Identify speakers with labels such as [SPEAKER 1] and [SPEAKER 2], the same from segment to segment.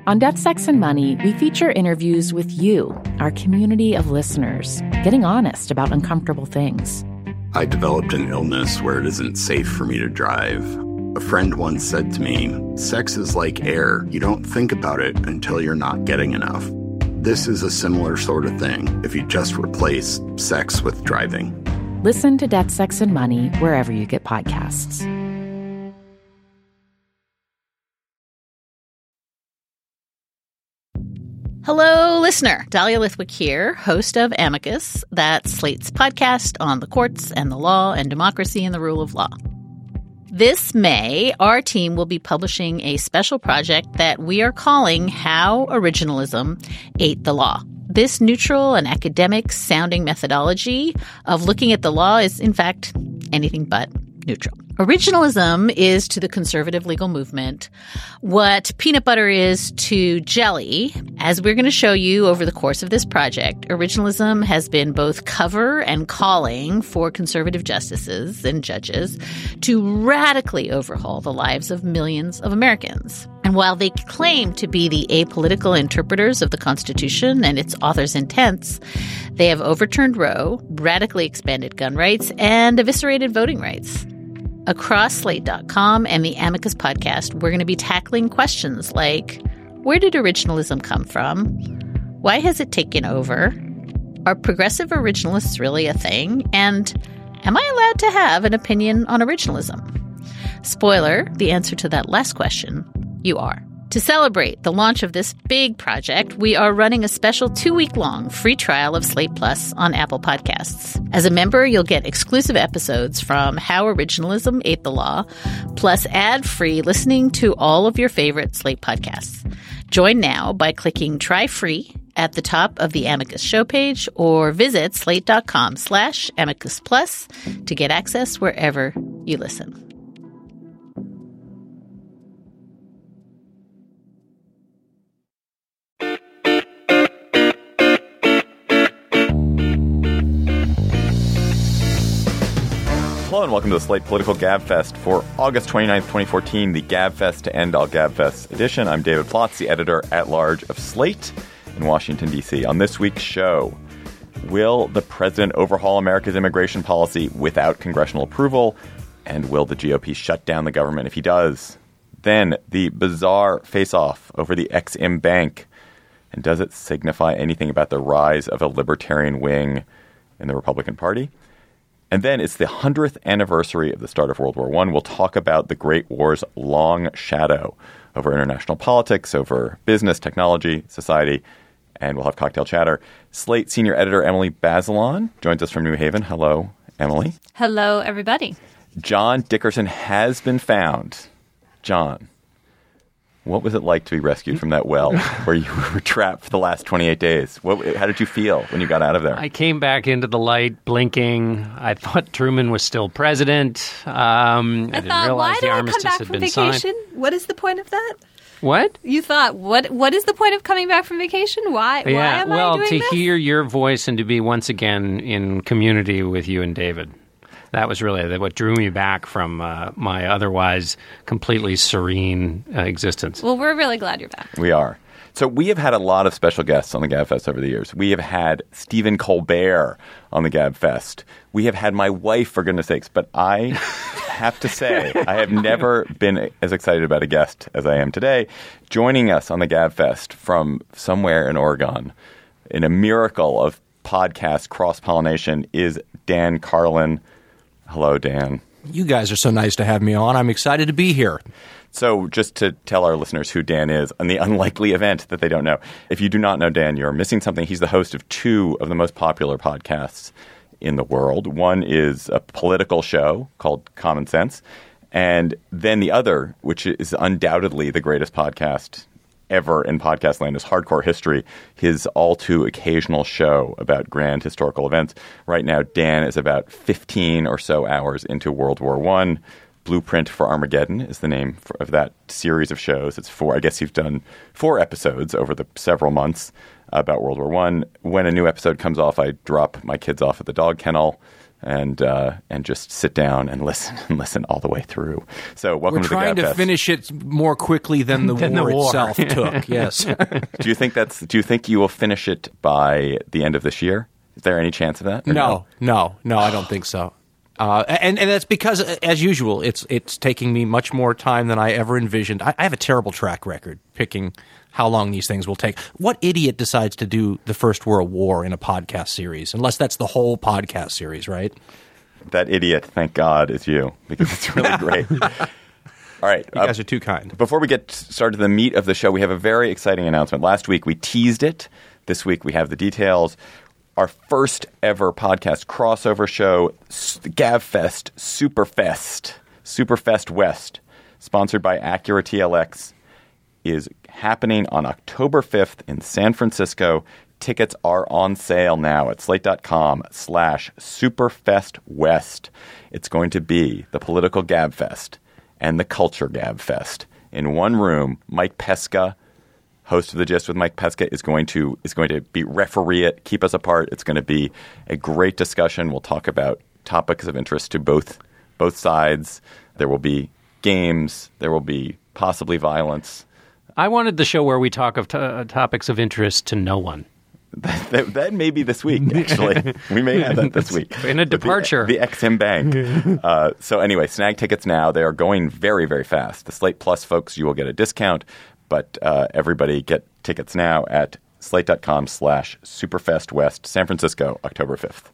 [SPEAKER 1] On Death, Sex, and Money, we feature interviews with you, our community of listeners, getting honest about uncomfortable things.
[SPEAKER 2] I developed an illness where it isn't safe for me to drive. A friend once said to me, "Sex is like air. You don't think about it until you're not getting enough." This is a similar sort of thing if you just replace sex with driving.
[SPEAKER 1] Listen to Death, Sex, and Money wherever you get podcasts.
[SPEAKER 3] Hello, listener. Dahlia Lithwick here, host of Amicus, that's Slate's podcast on the courts and the law and democracy and the rule of law. This May, our team will be publishing a special project that we are calling How Originalism Ate the Law. This neutral and academic-sounding methodology of looking at the law is, in fact, anything but neutral. Originalism is to the conservative legal movement what peanut butter is to jelly. As we're going to show you over the course of this project, originalism has been both cover and calling for conservative justices and judges to radically overhaul the lives of millions of Americans. And while they claim to be the apolitical interpreters of the Constitution and its author's intents, they have overturned Roe, radically expanded gun rights, and eviscerated voting rights. Across Slate.com and the Amicus podcast, we're going to be tackling questions like, where did originalism come from? Why has it taken over? Are progressive originalists really a thing? And am I allowed to have an opinion on originalism? Spoiler, the answer to that last question, you are. To celebrate the launch of this big project, we are running a special 2-week-long free trial of Slate Plus on Apple Podcasts. As a member, you'll get exclusive episodes from How Originalism Ate the Law, plus ad-free listening to all of your favorite Slate podcasts. Join now by clicking Try Free at the top of the Amicus show page or visit slate.com/Amicus Plus to get access wherever you listen.
[SPEAKER 4] Hello and welcome to the Slate Political Gabfest for August 29th, 2014, the Gabfest to End All Gabfests edition. I'm David Plotz, the editor-at-large of Slate in Washington, D.C. On this week's show, will the president overhaul America's immigration policy without congressional approval? And will the GOP shut down the government if he does? Then, the bizarre face-off over the Ex-Im Bank. And does it signify anything about the rise of a libertarian wing in the Republican Party? And then it's the 100th anniversary of the start of World War I. We'll talk about the Great War's long shadow over international politics, over business, technology, society, and we'll have cocktail chatter. Slate senior editor Emily Bazelon joins us from New Haven. Hello, Emily.
[SPEAKER 5] Hello, everybody.
[SPEAKER 4] John Dickerson has been found. John, what was it like to be rescued from that well where you were trapped for the last 28 days? How did you feel when you got out of there?
[SPEAKER 6] I came back into the light, blinking. I thought Truman was still president. I didn't realize the armistice had been signed.
[SPEAKER 5] What is the point of that?
[SPEAKER 6] What?
[SPEAKER 5] You thought, what is the point of coming back from vacation? Why am I doing this?
[SPEAKER 6] Well, to hear your voice and to be once again in community with you and David. That was really what drew me back from my otherwise completely serene existence.
[SPEAKER 5] Well, we're really glad you're back.
[SPEAKER 4] We are. So we have had a lot of special guests on the Gabfest over the years. We have had Stephen Colbert on the Gabfest. We have had my wife, for goodness sakes. But I have to say, I have never been as excited about a guest as I am today. Joining us on the Gabfest from somewhere in Oregon, in a miracle of podcast cross-pollination, is Dan Carlin. Hello, Dan.
[SPEAKER 7] You guys are so nice to have me on. I'm excited to be here.
[SPEAKER 4] So just to tell our listeners who Dan is, on the unlikely event that they don't know, if you do not know Dan, you're missing something. He's the host of 2 of the most popular podcasts in the world. One is a political show called Common Sense. And then the other, which is undoubtedly the greatest podcast ever in podcast land, is Hardcore History, his all-too-occasional show about grand historical events. Right now, Dan is about 15 or so hours into World War I. Blueprint for Armageddon is the name of that series of shows. It's 4. I guess you've done 4 episodes over the several months about World War I. When a new episode comes off, I drop my kids off at the dog kennel and just sit down and listen all the way through. So welcome
[SPEAKER 7] We're
[SPEAKER 4] to the
[SPEAKER 7] trying to
[SPEAKER 4] GabFest.
[SPEAKER 7] finish it more quickly than the war itself took. Yes.
[SPEAKER 4] Do you think you will finish it by the end of this year? Is there any chance of that?
[SPEAKER 7] No, I don't think so. And that's because, as usual, it's taking me much more time than I ever envisioned. I have a terrible track record picking how long these things will take. What idiot decides to do the First World War in a podcast series? Unless that's the whole podcast series, right?
[SPEAKER 4] That idiot, thank God, is you, because it's really great. All right.
[SPEAKER 7] You guys are too kind.
[SPEAKER 4] Before we get started the meat of the show, we have a very exciting announcement. Last week we teased it. This week we have the details. Our first ever podcast crossover show, GabFest Superfest West, sponsored by Acura TLX, is happening on October 5th in San Francisco. Tickets are on sale now at slate.com/superfestwest. It's going to be the political GabFest and the culture GabFest in one room. Mike Pesca, host of The Gist with Mike Pesca, is going to be referee it, keep us apart. It's going to be a great discussion. We'll talk about topics of interest to both sides. There will be games. There will be possibly violence.
[SPEAKER 6] I wanted the show where we talk of topics of interest to no one.
[SPEAKER 4] That may be this week, actually. We may have that this week.
[SPEAKER 6] In a departure.
[SPEAKER 4] The Ex-Im Bank. So anyway, snag tickets now. They are going very, very fast. The Slate Plus folks, you will get a discount. But everybody get tickets now at slate.com/superfestwest, San Francisco, October 5th.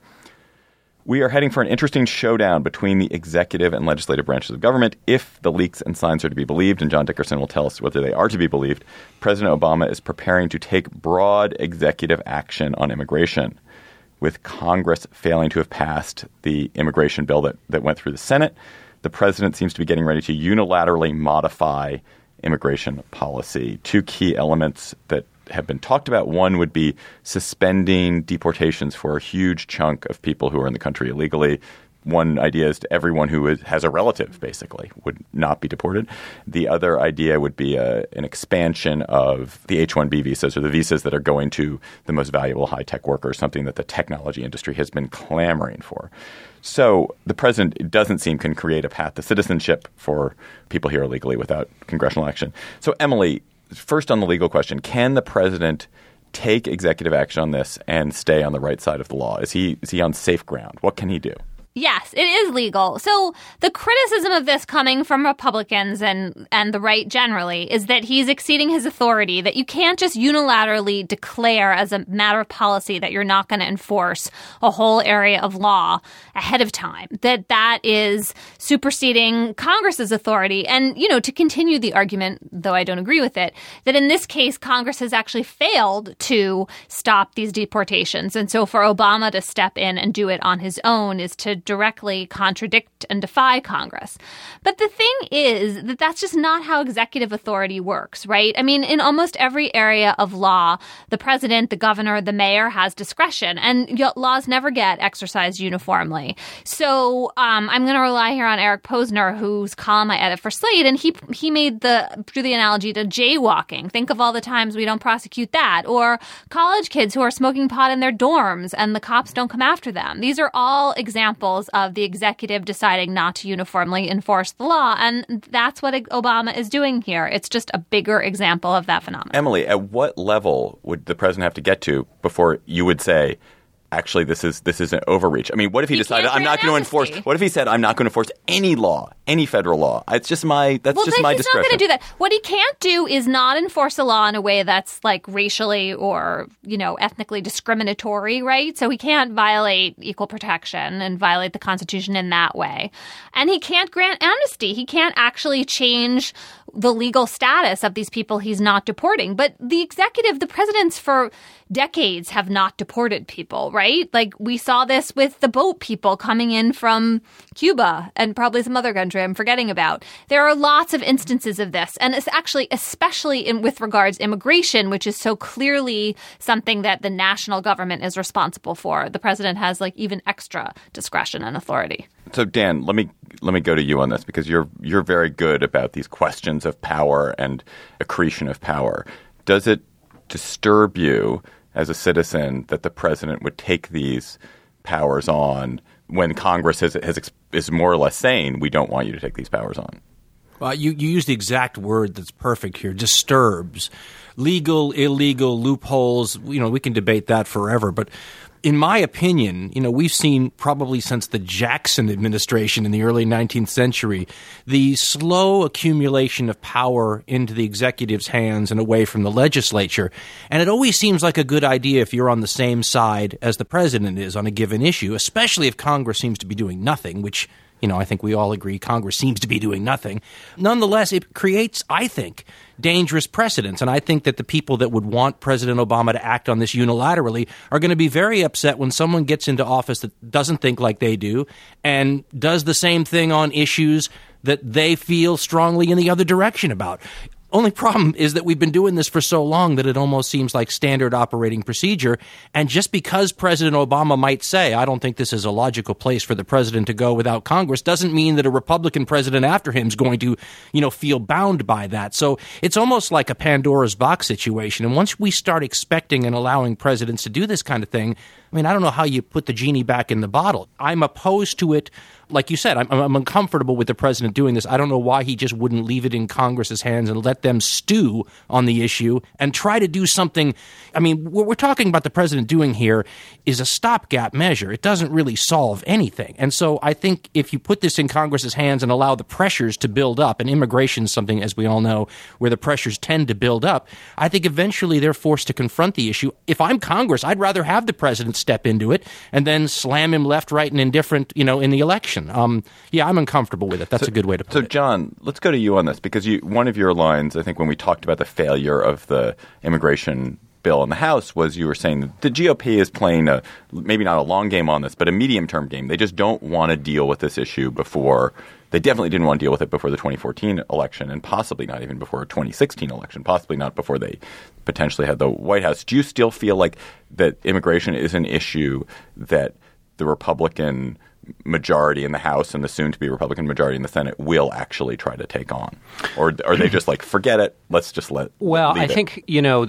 [SPEAKER 4] We are heading for an interesting showdown between the executive and legislative branches of government. If the leaks and signs are to be believed, and John Dickerson will tell us whether they are to be believed, President Obama is preparing to take broad executive action on immigration, with Congress failing to have passed the immigration bill that went through the Senate. The president seems to be getting ready to unilaterally modify immigration policy. Two key elements that have been talked about. One would be suspending deportations for a huge chunk of people who are in the country illegally. One idea is to everyone who has a relative, basically, would not be deported. The other idea would be an expansion of the H-1B visas, or the visas that are going to the most valuable high-tech workers, something that the technology industry has been clamoring for. So the president, it doesn't seem, can create a path to citizenship for people here illegally without congressional action. So, Emily, first on the legal question, can the president take executive action on this and stay on the right side of the law? Is he on safe ground? What can he do?
[SPEAKER 5] Yes, it is legal. So the criticism of this coming from Republicans and the right generally is that he's exceeding his authority, that you can't just unilaterally declare as a matter of policy that you're not going to enforce a whole area of law ahead of time, that is superseding Congress's authority. And, to continue the argument, though I don't agree with it, that in this case, Congress has actually failed to stop these deportations. And so for Obama to step in and do it on his own is to directly contradict and defy Congress. But the thing is that that's just not how executive authority works, right? I mean, in almost every area of law, the president, the governor, the mayor has discretion, and laws never get exercised uniformly. So I'm going to rely here on Eric Posner, whose column I edit for Slate, and he drew the analogy to jaywalking. Think of all the times we don't prosecute that, or college kids who are smoking pot in their dorms and the cops don't come after them. These are all examples of the executive deciding not to uniformly enforce the law. And that's what Obama is doing here. It's just a bigger example of that phenomenon.
[SPEAKER 4] Emily, at what level would the president have to get to before you would say, actually, this is an overreach? I mean, what if he decided I'm not going to enforce? What if he said I'm not going to enforce any law, any federal law? It's just my discretion.
[SPEAKER 5] He's not going to do that. What he can't do is not enforce a law in a way that's like racially or ethnically discriminatory, right? So he can't violate equal protection and violate the Constitution in that way, and he can't grant amnesty. He can't actually change the legal status of these people he's not deporting. But the executive, the presidents for decades have not deported people, right? Like we saw this with the boat people coming in from Cuba and probably some other country I'm forgetting about. There are lots of instances of this. And it's actually, especially with regards immigration, which is so clearly something that the national government is responsible for. The president has even extra discretion and authority.
[SPEAKER 4] So, Dan, let me go to you on this, because you're very good about these questions of power and accretion of power. Does it disturb you as a citizen that the president would take these powers on when Congress is more or less saying, we don't want you to take these powers on.
[SPEAKER 7] You use the exact word that's perfect here, disturbs. Legal, illegal, loopholes, we can debate that forever. But in my opinion, we've seen probably since the Jackson administration in the early 19th century, the slow accumulation of power into the executive's hands and away from the legislature. And it always seems like a good idea if you're on the same side as the president is on a given issue, especially if Congress seems to be doing nothing, which I think we all agree Congress seems to be doing nothing. Nonetheless, it creates, I think, dangerous precedents. And I think that the people that would want President Obama to act on this unilaterally are going to be very upset when someone gets into office that doesn't think like they do and does the same thing on issues that they feel strongly in the other direction about. Only problem is that we've been doing this for so long that it almost seems like standard operating procedure. And just because President Obama might say, I don't think this is a logical place for the president to go without Congress, doesn't mean that a Republican president after him is going to, feel bound by that. So it's almost like a Pandora's box situation. And once we start expecting and allowing presidents to do this kind of thing, I don't know how you put the genie back in the bottle. I'm opposed to it. Like you said, I'm uncomfortable with the president doing this. I don't know why he just wouldn't leave it in Congress's hands and let them stew on the issue and try to do something. What we're talking about the president doing here is a stopgap measure. It doesn't really solve anything. And so I think if you put this in Congress's hands and allow the pressures to build up, and immigration is something, as we all know, where the pressures tend to build up, I think eventually they're forced to confront the issue. If I'm Congress, I'd rather have the president step into it and then slam him left, right, and indifferent, in the election. I'm uncomfortable with it. That's a good way to put it.
[SPEAKER 4] So, John, let's go to you on this because one of your lines, I think, when we talked about the failure of the immigration bill in the House was you were saying that the GOP is playing maybe not a long game on this, but a medium-term game. They just don't want to deal with this issue before – they definitely didn't want to deal with it before the 2014 election and possibly not even before a 2016 election, possibly not before they potentially had the White House. Do you still feel like that immigration is an issue that the Republican majority in the House and the soon-to-be Republican majority in the Senate will actually try to take on? Or are they just like, forget it, let's just leave
[SPEAKER 6] I
[SPEAKER 4] it?
[SPEAKER 6] think,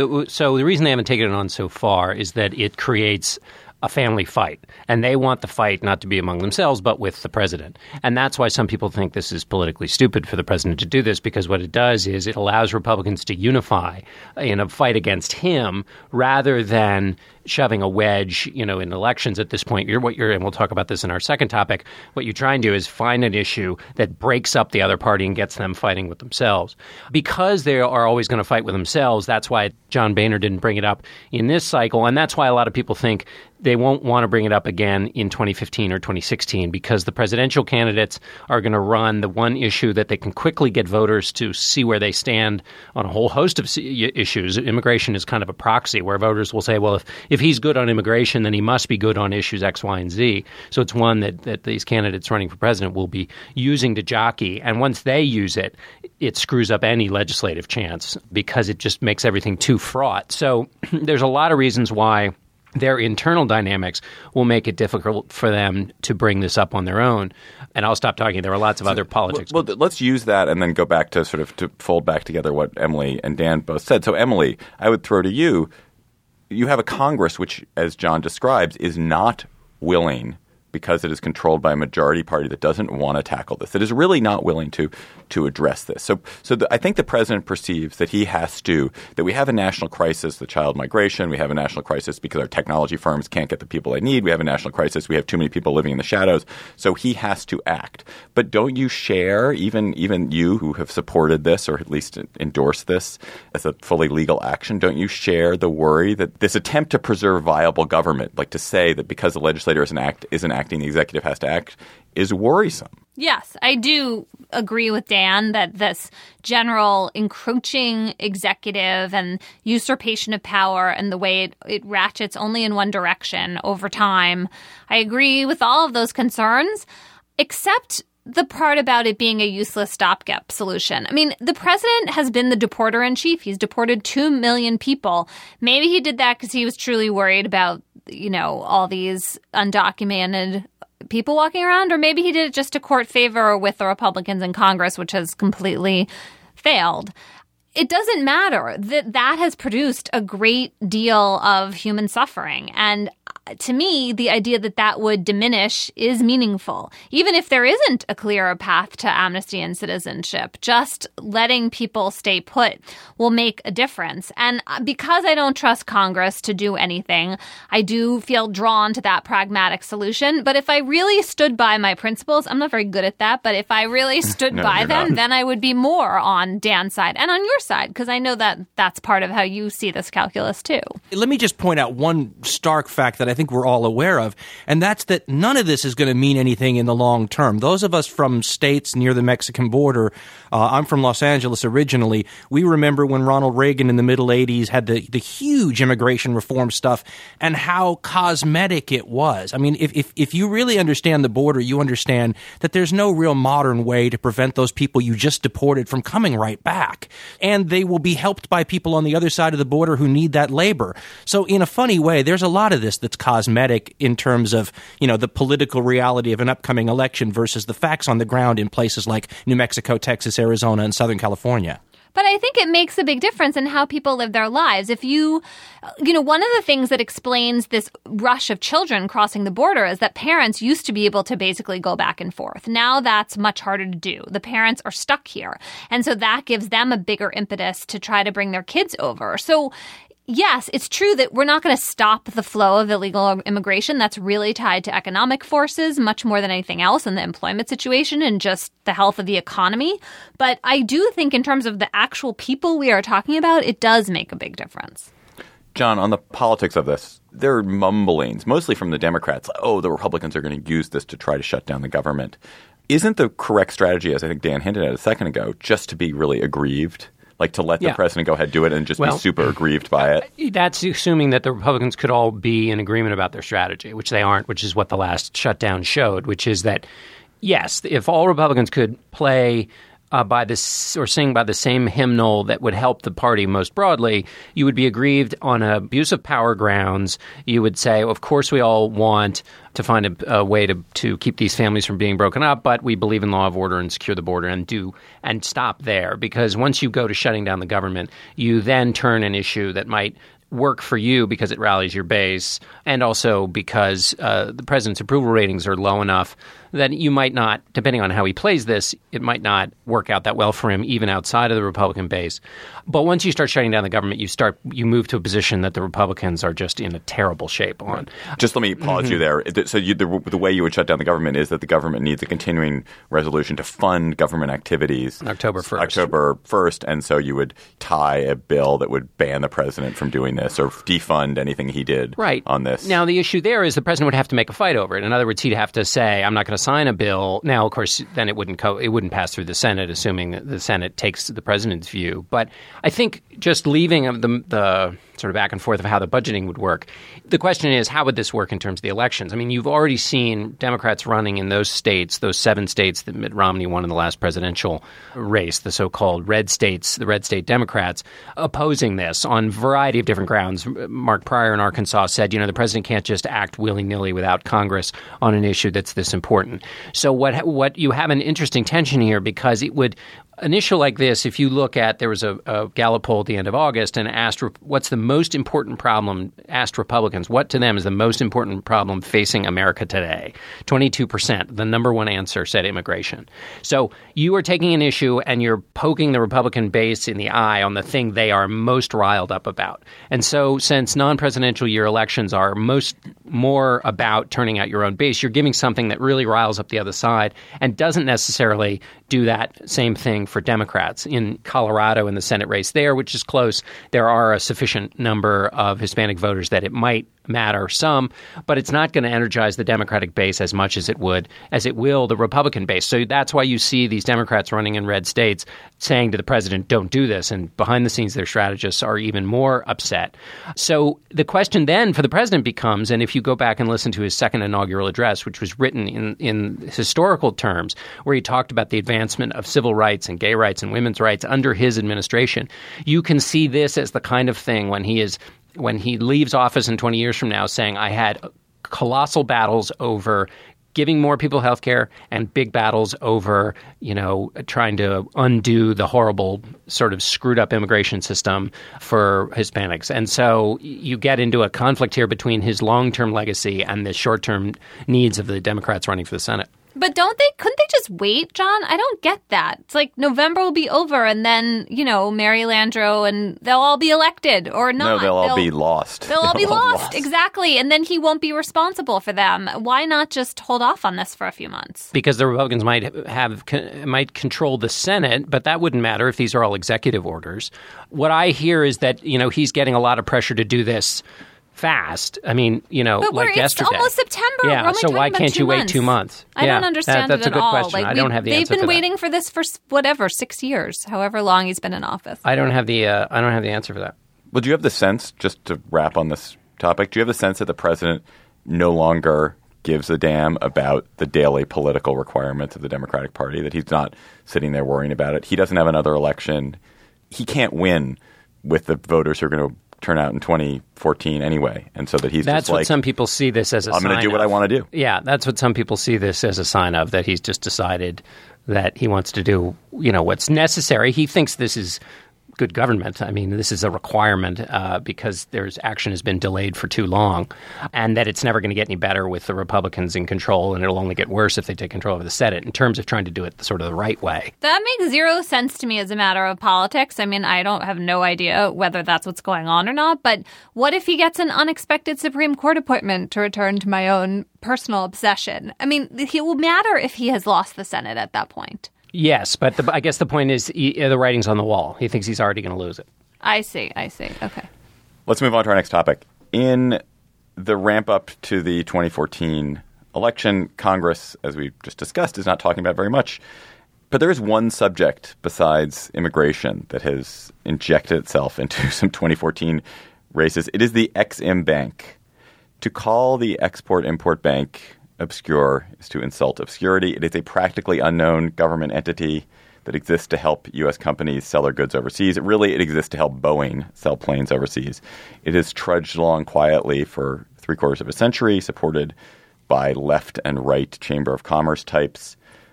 [SPEAKER 6] so the reason they haven't taken it on so far is that it creates a family fight. And they want the fight not to be among themselves, but with the president. And that's why some people think this is politically stupid for the president to do this, because what it does is it allows Republicans to unify in a fight against him rather than shoving a wedge, in elections at this point. And we'll talk about this in our second topic, what you try and do is find an issue that breaks up the other party and gets them fighting with themselves. Because they are always going to fight with themselves, that's why John Boehner didn't bring it up in this cycle. And that's why a lot of people think they won't want to bring it up again in 2015 or 2016, because the presidential candidates are going to run the one issue that they can quickly get voters to see where they stand on a whole host of issues. Immigration is kind of a proxy where voters will say, well, if he's good on immigration, then he must be good on issues X, Y, and Z. So it's one that these candidates running for president will be using to jockey. And once they use it, it screws up any legislative chance because it just makes everything too fraught. So there's a lot of reasons why their internal dynamics will make it difficult for them to bring this up on their own. And I'll stop talking. There are lots of other politics.
[SPEAKER 4] Well, let's use that and then go back to sort of to fold back together what Emily and Dan both said. So, Emily, I would throw to you, you have a Congress which, as John describes, is not willing, because it is controlled by a majority party that doesn't want to tackle this, that is really not willing to address this. So I think the president perceives that he has to – that we have a national crisis, the child migration. We have a national crisis because our technology firms can't get the people they need. We have a national crisis. We have too many people living in the shadows. So he has to act. But don't you share, even you who have supported this or at least endorsed this as a fully legal action, don't you share the worry that this attempt to preserve viable government, like to say that because the legislator isn't acting, the executive has to act, is worrisome?
[SPEAKER 5] Yes, I do agree with Dan that this general encroaching executive and usurpation of power and the way it ratchets only in one direction over time, I agree with all of those concerns, except the part about it being a useless stopgap solution. I mean, the president has been the deporter-in-chief. He's deported 2 million people. Maybe he did that because he was truly worried about, all these undocumented people walking around, or maybe he did it just to court favor with the Republicans in Congress, which has completely failed. It doesn't matter. That has produced a great deal of human suffering. And to me, the idea that that would diminish is meaningful. Even if there isn't a clearer path to amnesty and citizenship, just letting people stay put will make a difference. And because I don't trust Congress to do anything, I do feel drawn to that pragmatic solution. But if I really stood by my principles, I'm not very good at that, but if I really stood by them, then I would be more on Dan's side and on your side, because I know that that's part of how you see this calculus too.
[SPEAKER 7] Let me just point out one stark fact that I think we're all aware of, and that's that none of this is going to mean anything in the long term. Those of us from states near the Mexican border, I'm from Los Angeles originally, we remember when Ronald Reagan in the middle 80s had the huge immigration reform stuff and how cosmetic it was. I mean, if you really understand the border, you understand that there's no real modern way to prevent those people you just deported from coming right back. And they will be helped by people on the other side of the border who need that labor. So in a funny way, there's a lot of this that's cosmetic in terms of, the political reality of an upcoming election versus the facts on the ground in places like New Mexico, Texas, Arizona, and Southern California.
[SPEAKER 5] But I think it makes a big difference in how people live their lives. If one of the things that explains this rush of children crossing the border is that parents used to be able to basically go back and forth. Now that's much harder to do. The parents are stuck here. And so that gives them a bigger impetus to try to bring their kids over. So yes, it's true that we're not going to stop the flow of illegal immigration. That's really tied to economic forces much more than anything else, and the employment situation and just the health of the economy. But I do think in terms of the actual people we are talking about, it does make a big difference.
[SPEAKER 4] John, on the politics of this, there are mumblings, mostly from the Democrats, like, the Republicans are going to use this to try to shut down the government. Isn't the correct strategy, as I think Dan hinted at a second ago, just to be really aggrieved? Like to let the president go ahead and do it and just be super aggrieved by it?
[SPEAKER 6] That's assuming that the Republicans could all be in agreement about their strategy, which they aren't, which is what the last shutdown showed, which is that, yes, if all Republicans could play by this or sing by the same hymnal that would help the party most broadly, you would be aggrieved on abuse of power grounds. You would say, of course, we all want to find a way to keep these families from being broken up, but we believe in law of order and secure the border and stop there. Because once you go to shutting down the government, you then turn an issue that might work for you because it rallies your base, and also because the president's approval ratings are low enough that you might not, depending on how he plays this, it might not work out that well for him even outside of the Republican base. But once you start shutting down the government, you move to a position that the Republicans are just in a terrible shape on.
[SPEAKER 4] Just let me pause you there. So the way you would shut down the government is that the government needs a continuing resolution to fund government activities.
[SPEAKER 6] October
[SPEAKER 4] 1st. And so you would tie a bill that would ban the president from doing this or defund anything he did on this.
[SPEAKER 6] Now, the issue there is the president would have to make a fight over it. In other words, he'd have to say, I'm not going to sign a bill. Now, of course, then it wouldn't pass through the Senate, assuming that the Senate takes the president's view. But I think just leaving the sort of back and forth of how the budgeting would work, the question is, how would this work in terms of the elections? I mean, you've already seen Democrats running in those states, those 7 states that Mitt Romney won in the last presidential race, the so-called red states, the red state Democrats, opposing this on a variety of different grounds. Mark Pryor in Arkansas said, the president can't just act willy-nilly without Congress on an issue that's this important. So what you have an interesting tension here, because it would – an issue like this, if you look at, there was a Gallup poll at the end of August and asked what's the most important problem, asked Republicans, what to them is the most important problem facing America today. 22%, the number one answer, said immigration. So you are taking an issue and you're poking the Republican base in the eye on the thing they are most riled up about. And so since non-presidential year elections are more about turning out your own base, you're giving something that really riles up the other side and doesn't necessarily do that same thing for Democrats. In Colorado, in the Senate race there, which is close, there are a sufficient number of Hispanic voters that it might matter some, but it's not going to energize the Democratic base as much as it will the Republican base. So that's why you see these Democrats running in red states saying to the president, don't do this. And behind the scenes, their strategists are even more upset. So the question then for the president becomes, and if you go back and listen to his second inaugural address, which was written in historical terms, where he talked about the advancement of civil rights and gay rights and women's rights under his administration, you can see this as the kind of thing when he leaves office in 20 years from now saying, I had colossal battles over giving more people health care and big battles over, trying to undo the horrible sort of screwed up immigration system for Hispanics. And so you get into a conflict here between his long-term legacy and the short-term needs of the Democrats running for the Senate.
[SPEAKER 5] But couldn't they just wait, John? I don't get that. It's like November will be over and then, Mary Landrieu and they'll all be elected or not.
[SPEAKER 4] No, they'll all be lost.
[SPEAKER 5] They'll all be lost. Exactly. And then he won't be responsible for them. Why not just hold off on this for a few months?
[SPEAKER 6] Because the Republicans might control the Senate, but that wouldn't matter if these are all executive orders. What I hear is that, he's getting a lot of pressure to do this fast. I mean,
[SPEAKER 5] but
[SPEAKER 6] like yesterday.
[SPEAKER 5] It's almost September.
[SPEAKER 6] Yeah, so why can't you wait 2 months?
[SPEAKER 5] I don't understand
[SPEAKER 6] that's
[SPEAKER 5] it at
[SPEAKER 6] a good
[SPEAKER 5] all.
[SPEAKER 6] question. I don't have the answer.
[SPEAKER 5] They've been waiting for this for 6 years, however long he's been in office.
[SPEAKER 6] I don't have the answer for that.
[SPEAKER 4] Well, do you have the sense, just to wrap on this topic, do you have the sense that the president no longer gives a damn about the daily political requirements of the Democratic Party, that he's not sitting there worrying about it? He doesn't have another election. He can't win with the voters who are going to turn out in 2014 anyway. And so that he's
[SPEAKER 6] that's
[SPEAKER 4] just like,
[SPEAKER 6] what some people see this as a sign of.
[SPEAKER 4] I'm going to do what I want to do.
[SPEAKER 6] Yeah, that's what some people see this as a sign of, that he's just decided that he wants to do, what's necessary. He thinks this is good government. I mean, this is a requirement because action has been delayed for too long, and that it's never going to get any better with the Republicans in control, and it'll only get worse if they take control of the Senate in terms of trying to do it sort of the right way.
[SPEAKER 5] That makes zero sense to me as a matter of politics. I mean, I don't have no idea whether that's what's going on or not, but what if he gets an unexpected Supreme Court appointment, to return to my own personal obsession? I mean, it will matter if he has lost the Senate at that point.
[SPEAKER 6] Yes, but I guess the point is the writing's on the wall. He thinks he's already going to lose it.
[SPEAKER 5] I see. Okay.
[SPEAKER 4] Let's move on to our next topic. In the ramp up to the 2014 election, Congress, as we just discussed, is not talking about very much. But there is one subject besides immigration that has injected itself into some 2014 races. It is the Ex-Im Bank. To call the Export-Import Bank obscure is to insult obscurity. It is a practically unknown government entity that exists to help U.S. companies sell their goods overseas. It exists to help Boeing sell planes overseas. It has trudged along quietly for 3/4 of a century, supported by left and right Chamber of Commerce types.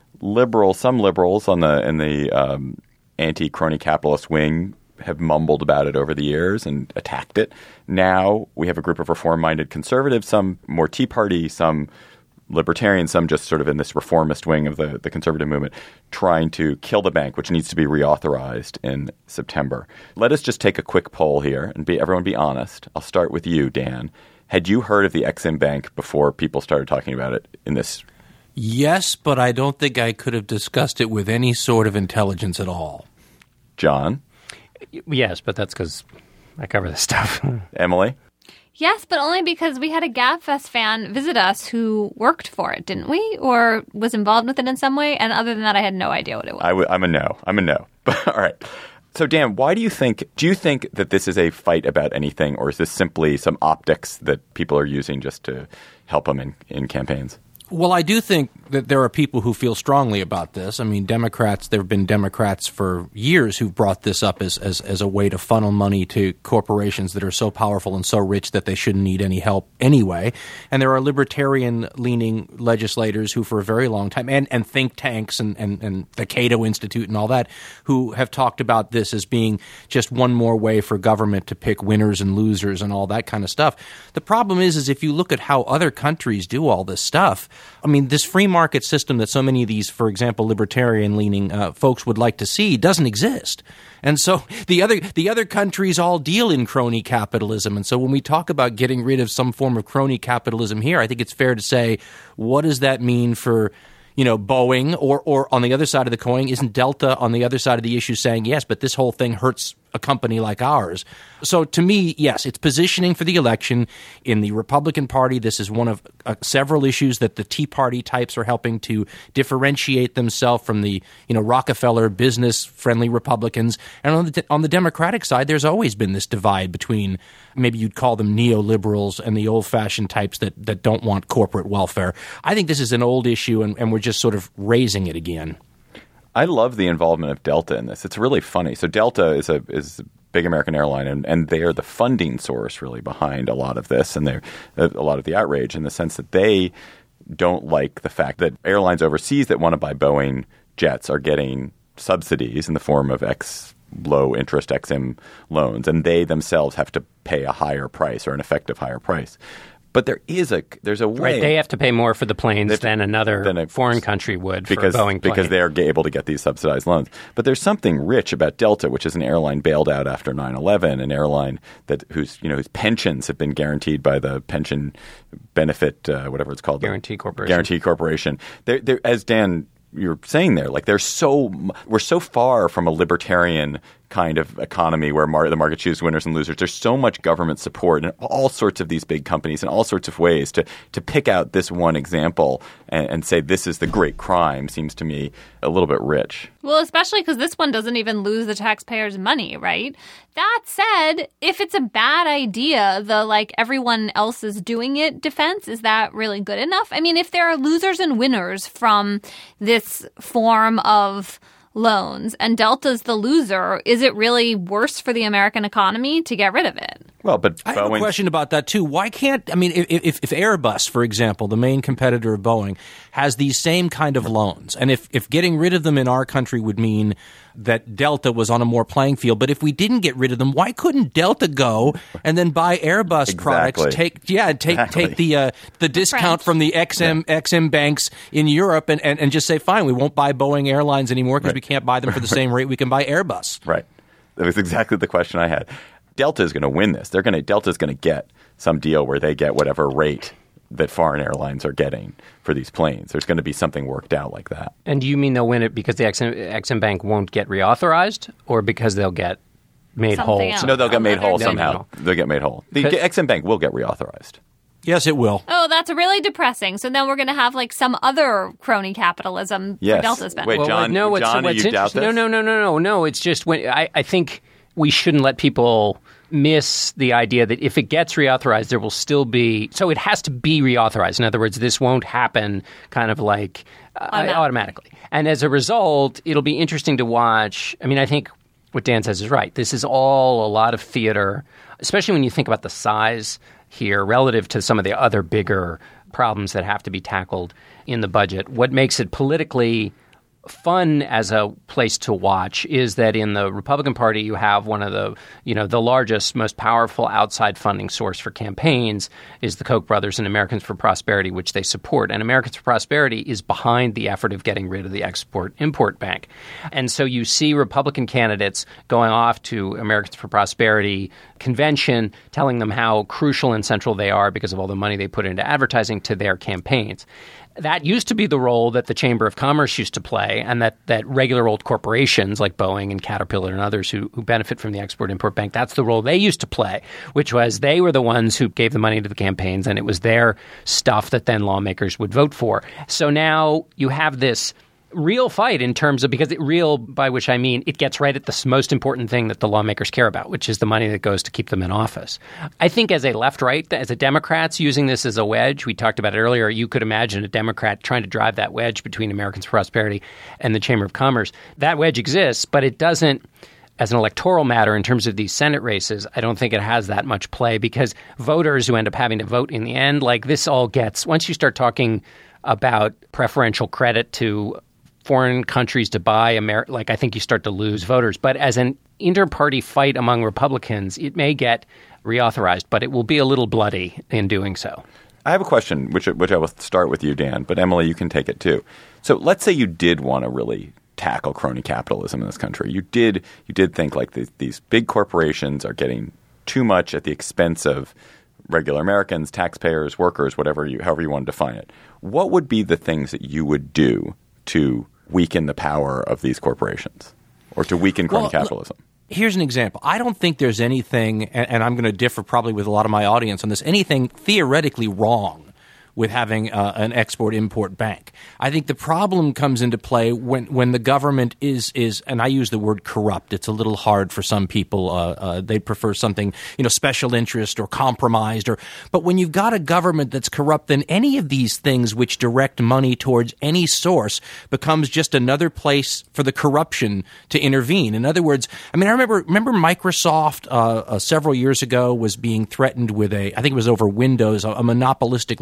[SPEAKER 4] Some liberals in the anti-crony capitalist wing have mumbled about it over the years and attacked it. Now we have a group of reform-minded conservatives, some more Tea Party, some libertarians, some just sort of in this reformist wing of the conservative movement, trying to kill the bank, which needs to be reauthorized in September. Let us just take a quick poll here and everyone be honest. I'll start with you, Dan. Had you heard of the Ex-Im Bank before people started talking about it in this?
[SPEAKER 7] Yes, but I don't think I could have discussed it with any sort of intelligence at all.
[SPEAKER 4] John?
[SPEAKER 6] Yes, but that's because I cover this stuff.
[SPEAKER 4] Emily?
[SPEAKER 5] Yes, but only because we had a GabFest fan visit us who worked for it, didn't we? Or was involved with it in some way? And other than that, I had no idea what it was.
[SPEAKER 4] I'm a no. All right. So, Dan, do you think that this is a fight about anything, or is this simply some optics that people are using just to help them in campaigns?
[SPEAKER 7] Well, I do think that there are people who feel strongly about this. I mean, Democrats, there have been Democrats for years who've brought this up as a way to funnel money to corporations that are so powerful and so rich that they shouldn't need any help anyway. And there are libertarian-leaning legislators who for a very long time, and think tanks and the Cato Institute and all that, who have talked about this as being just one more way for government to pick winners and losers and all that kind of stuff. The problem is if you look at how other countries do all this stuff, I mean, this free market system that so many of these, for example, libertarian-leaning folks would like to see doesn't exist. And so the other countries all deal in crony capitalism. And so when we talk about getting rid of some form of crony capitalism here, I think it's fair to say, what does that mean for Boeing, or on the other side of the coin, isn't Delta on the other side of the issue saying, yes, but this whole thing hurts a company like ours? So to me, yes, it's positioning for the election. In the Republican Party, this is one of several issues that the Tea Party types are helping to differentiate themselves from the Rockefeller business-friendly Republicans. And on the Democratic side, there's always been this divide between, maybe you'd call them neoliberals, and the old-fashioned types that don't want corporate welfare. I think this is an old issue, and we're just sort of raising it again.
[SPEAKER 4] I love the involvement of Delta in this. It's really funny. So Delta is a big American airline, and they are the funding source really behind a lot of this, and they're a lot of the outrage in the sense that they don't like the fact that airlines overseas that want to buy Boeing jets are getting subsidies in the form of low-interest EXIM loans, and they themselves have to pay a higher price or an effective higher price. But there's a way.
[SPEAKER 6] Right, they have to pay more for the planes than a foreign country would for a Boeing plane.
[SPEAKER 4] Because they're able to get these subsidized loans. But there's something rich about Delta, which is an airline bailed out after 9/11, an airline whose pensions have been guaranteed by the pension benefit, whatever it's called.
[SPEAKER 6] Guarantee Corporation.
[SPEAKER 4] Guarantee Corporation. They're, as Dan, you're saying there, like we're so far from a libertarian kind of economy where the market chooses winners and losers. There's so much government support in all sorts of these big companies in all sorts of ways to pick out this one example and say this is the great crime seems to me a little bit rich.
[SPEAKER 5] Well, especially because this one doesn't even lose the taxpayers' money, right? That said, if it's a bad idea, the everyone else is doing it defense, is that really good enough? I mean, if there are losers and winners from this form of loans and Delta's the loser, is it really worse for the American economy to get rid of it?
[SPEAKER 4] Well, but
[SPEAKER 7] I have a question about that too. Why can't if Airbus, for example, the main competitor of Boeing, has these same kind of loans, and if getting rid of them in our country would mean that Delta was on a more playing field, but if we didn't get rid of them, why couldn't Delta go and then buy Airbus products, take the discount from the Exim banks in Europe and just say, fine, we won't buy Boeing Airlines anymore because we can't buy them for the same rate we can buy Airbus.
[SPEAKER 4] Right. That was exactly the question I had. Delta is going to win this. Delta's going to get some deal where they get whatever rate that foreign airlines are getting for these planes. There's going to be something worked out like that.
[SPEAKER 6] And do you mean they'll win it because the Exim Bank won't get reauthorized, or because they'll get made whole?
[SPEAKER 4] No, they'll get made whole somehow. They'll get made whole. The Exim Bank will get reauthorized.
[SPEAKER 7] Yes, it will.
[SPEAKER 5] Oh, that's really depressing. So then we're going to have some other crony capitalism for Delta's benefit.
[SPEAKER 4] Wait, John, you doubt this?
[SPEAKER 6] No. It's just I think we shouldn't let people miss the idea that if it gets reauthorized, there will still be – so it has to be reauthorized. In other words, this won't happen kind of automatically. And as a result, it'll be interesting to watch. I mean, I think what Dan says is right. This is all a lot of theater, especially when you think about the size here relative to some of the other bigger problems that have to be tackled in the budget. What makes it politically fun as a place to watch is that in the Republican Party you have one of the largest, most powerful outside funding source for campaigns is the Koch brothers and Americans for Prosperity, which they support. And Americans for Prosperity is behind the effort of getting rid of the Export-Import Bank. And so you see Republican candidates going off to Americans for Prosperity convention telling them how crucial and central they are because of all the money they put into advertising to their campaigns. That used to be the role that the Chamber of Commerce used to play, and that regular old corporations like Boeing and Caterpillar and others who benefit from the Export-Import Bank, that's the role they used to play, which was they were the ones who gave the money to the campaigns, and it was their stuff that then lawmakers would vote for. So now you have this real fight in terms of, because real by which I mean it gets right at the most important thing that the lawmakers care about, which is the money that goes to keep them in office. I think as a left-right, as a Democrats using this as a wedge, we talked about it earlier, you could imagine a Democrat trying to drive that wedge between Americans for Prosperity and the Chamber of Commerce. That wedge exists, but it doesn't, as an electoral matter in terms of these Senate races, I don't think it has that much play because voters who end up having to vote in the end, this all gets, once you start talking about preferential credit to foreign countries to buy I think you start to lose voters. But as an inter-party fight among Republicans, it may get reauthorized, but it will be a little bloody in doing so.
[SPEAKER 4] I have a question, which I will start with you, Dan, but Emily, you can take it too. So let's say you did want to really tackle crony capitalism in this country. You did think these big corporations are getting too much at the expense of regular Americans, taxpayers, workers, however you want to define it. What would be the things that you would do to weaken the power of these corporations or to weaken crony capitalism?
[SPEAKER 7] Here's an example. I don't think there's anything, and I'm going to differ probably with a lot of my audience on this, anything theoretically wrong with having an export-import bank. I think the problem comes into play when the government is, and I use the word corrupt. It's a little hard for some people. They prefer something, special interest or compromised. But when you've got a government that's corrupt, then any of these things which direct money towards any source becomes just another place for the corruption to intervene. In other words, I remember Microsoft several years ago was being threatened with I think it was over Windows, a monopolistic lawsuit.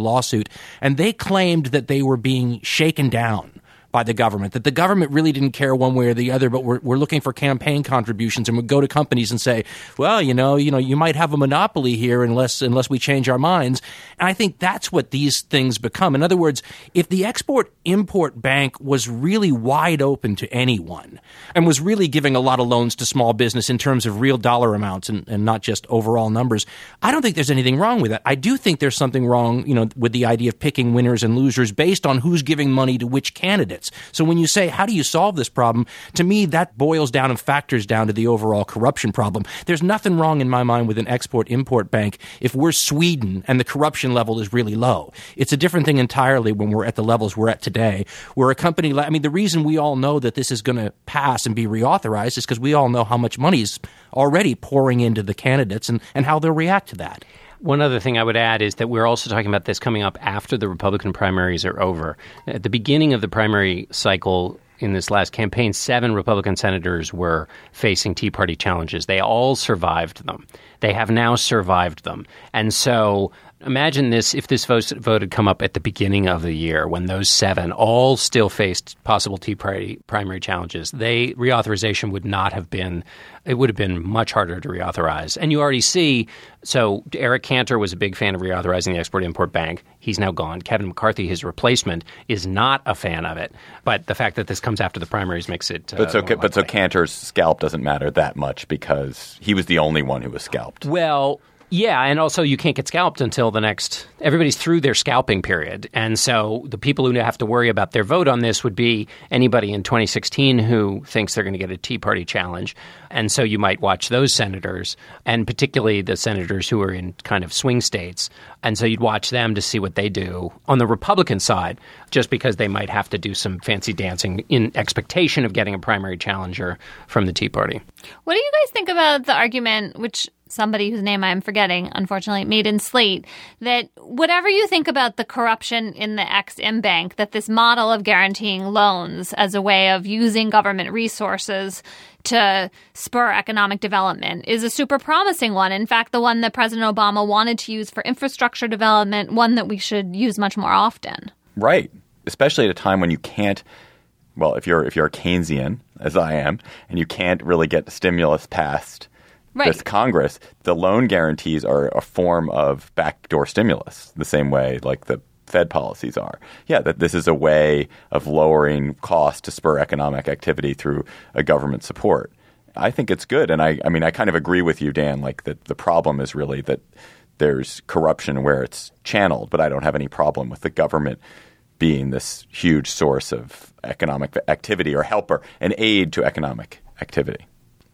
[SPEAKER 7] Institute, and they claimed that they were being shaken down by the government, that the government really didn't care one way or the other, but we're looking for campaign contributions, and would go to companies and say, well, you might have a monopoly here unless we change our minds. And I think that's what these things become. In other words, if the Export-Import Bank was really wide open to anyone and was really giving a lot of loans to small business in terms of real dollar amounts and not just overall numbers, I don't think there's anything wrong with that. I do think there's something wrong, with the idea of picking winners and losers based on who's giving money to which candidates. So when you say, how do you solve this problem? To me, that boils down and factors down to the overall corruption problem. There's nothing wrong in my mind with an export-import bank if we're Sweden and the corruption level is really low. It's a different thing entirely when we're at the levels we're at today, where a company the reason we all know that this is going to pass and be reauthorized is because we all know how much money is already pouring into the candidates and how they'll react to that.
[SPEAKER 6] One other thing I would add is that we're also talking about this coming up after the Republican primaries are over. At the beginning of the primary cycle in this last campaign, 7 Republican senators were facing Tea Party challenges. They all survived them. They have now survived them. And so imagine this, if this vote had come up at the beginning of the year when those 7 all still faced possible Tea Party primary challenges, reauthorization would not have been – it would have been much harder to reauthorize. And you already see – so Eric Cantor was a big fan of reauthorizing the Export-Import Bank. He's now gone. Kevin McCarthy, his replacement, is not a fan of it. But the fact that this comes after the primaries makes it
[SPEAKER 4] so Cantor's scalp doesn't matter that much because he was the only one who was scalped.
[SPEAKER 6] Well – yeah, and also you can't get scalped until everybody's through their scalping period. And so the people who have to worry about their vote on this would be anybody in 2016 who thinks they're going to get a Tea Party challenge. And so you might watch those senators, and particularly the senators who are in kind of swing states. And so you'd watch them to see what they do on the Republican side, just because they might have to do some fancy dancing in expectation of getting a primary challenger from the Tea Party.
[SPEAKER 5] What do you guys think about the argument, which somebody whose name I'm forgetting, unfortunately, made in Slate, that whatever you think about the corruption in the Ex-Im Bank, that this model of guaranteeing loans as a way of using government resources to spur economic development is a super promising one. In fact, the one that President Obama wanted to use for infrastructure development, one that we should use much more often.
[SPEAKER 4] Right. Especially at a time when you can't, well, if you're a Keynesian, as I am, and you can't really get stimulus passed this Congress, the loan guarantees are a form of backdoor stimulus, the same way like the Fed policies are. Yeah, that this is a way of lowering costs to spur economic activity through a government support. I think it's good. And I kind of agree with you, Dan, like that the problem is really that there's corruption where it's channeled, but I don't have any problem with the government being this huge source of economic activity or helper, an aid to economic activity.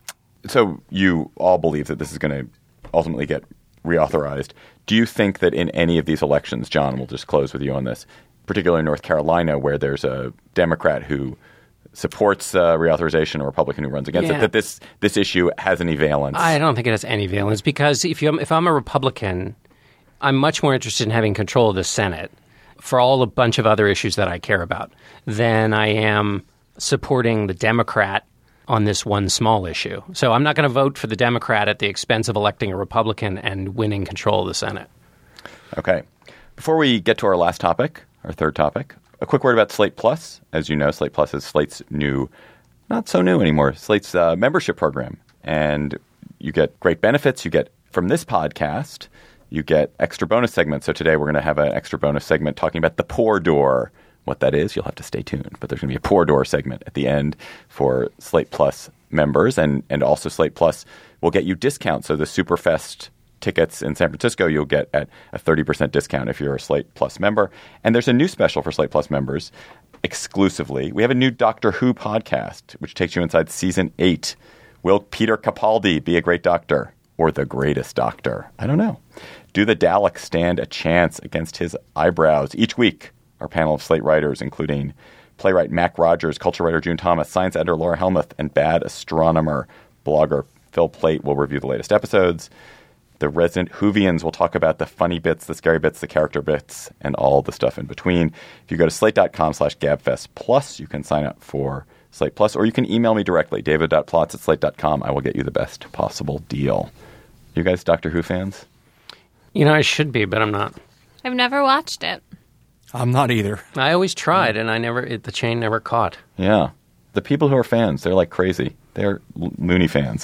[SPEAKER 4] So you all believe that this is going to ultimately get reauthorized. Do you think that in any of these elections, John, we'll just close with you on this, particularly in North Carolina, where there's a Democrat who supports reauthorization, a Republican who runs against it, that this issue has any valence?
[SPEAKER 6] I don't think it has any valence because if I'm a Republican, I'm much more interested in having control of the Senate for all a bunch of other issues that I care about than I am supporting the Democrat on this one small issue. So I'm not going to vote for the Democrat at the expense of electing a Republican and winning control of the Senate. Okay.
[SPEAKER 4] Before we get to our last topic, our third topic, a quick word about Slate Plus. As you know, Slate Plus is Slate's new, not so new anymore, Slate's membership program. And you get great benefits. You get, from this podcast, you get extra bonus segments. So today we're going to have an extra bonus segment talking about the Pour Door. What that is, you'll have to stay tuned. But there's going to be a Pour Door segment at the end for Slate Plus members. And also Slate Plus will get you discounts. So the Superfest tickets in San Francisco, you'll get at a 30% discount if you're a Slate Plus member. And there's a new special for Slate Plus members exclusively. We have a new Doctor Who podcast, which takes you inside Season 8. Will Peter Capaldi be a great doctor or the greatest doctor? I don't know. Do the Daleks stand a chance against his eyebrows? Each week, our panel of Slate writers, including playwright Mac Rogers, culture writer June Thomas, science editor Laura Helmuth, and bad astronomer blogger Phil Plait will review the latest episodes. The resident Whovians will talk about the funny bits, the scary bits, the character bits, and all the stuff in between. If you go to slate.com/gabfest+, you can sign up for Slate Plus, or you can email me directly, david.plotz@slate.com. I will get you the best possible deal. You guys Doctor Who fans?
[SPEAKER 6] You know, I should be, but I'm not.
[SPEAKER 5] I've never watched it.
[SPEAKER 7] I'm not either.
[SPEAKER 6] I always tried, and the chain never caught.
[SPEAKER 4] Yeah. The people who are fans, they're like crazy. They're loony fans.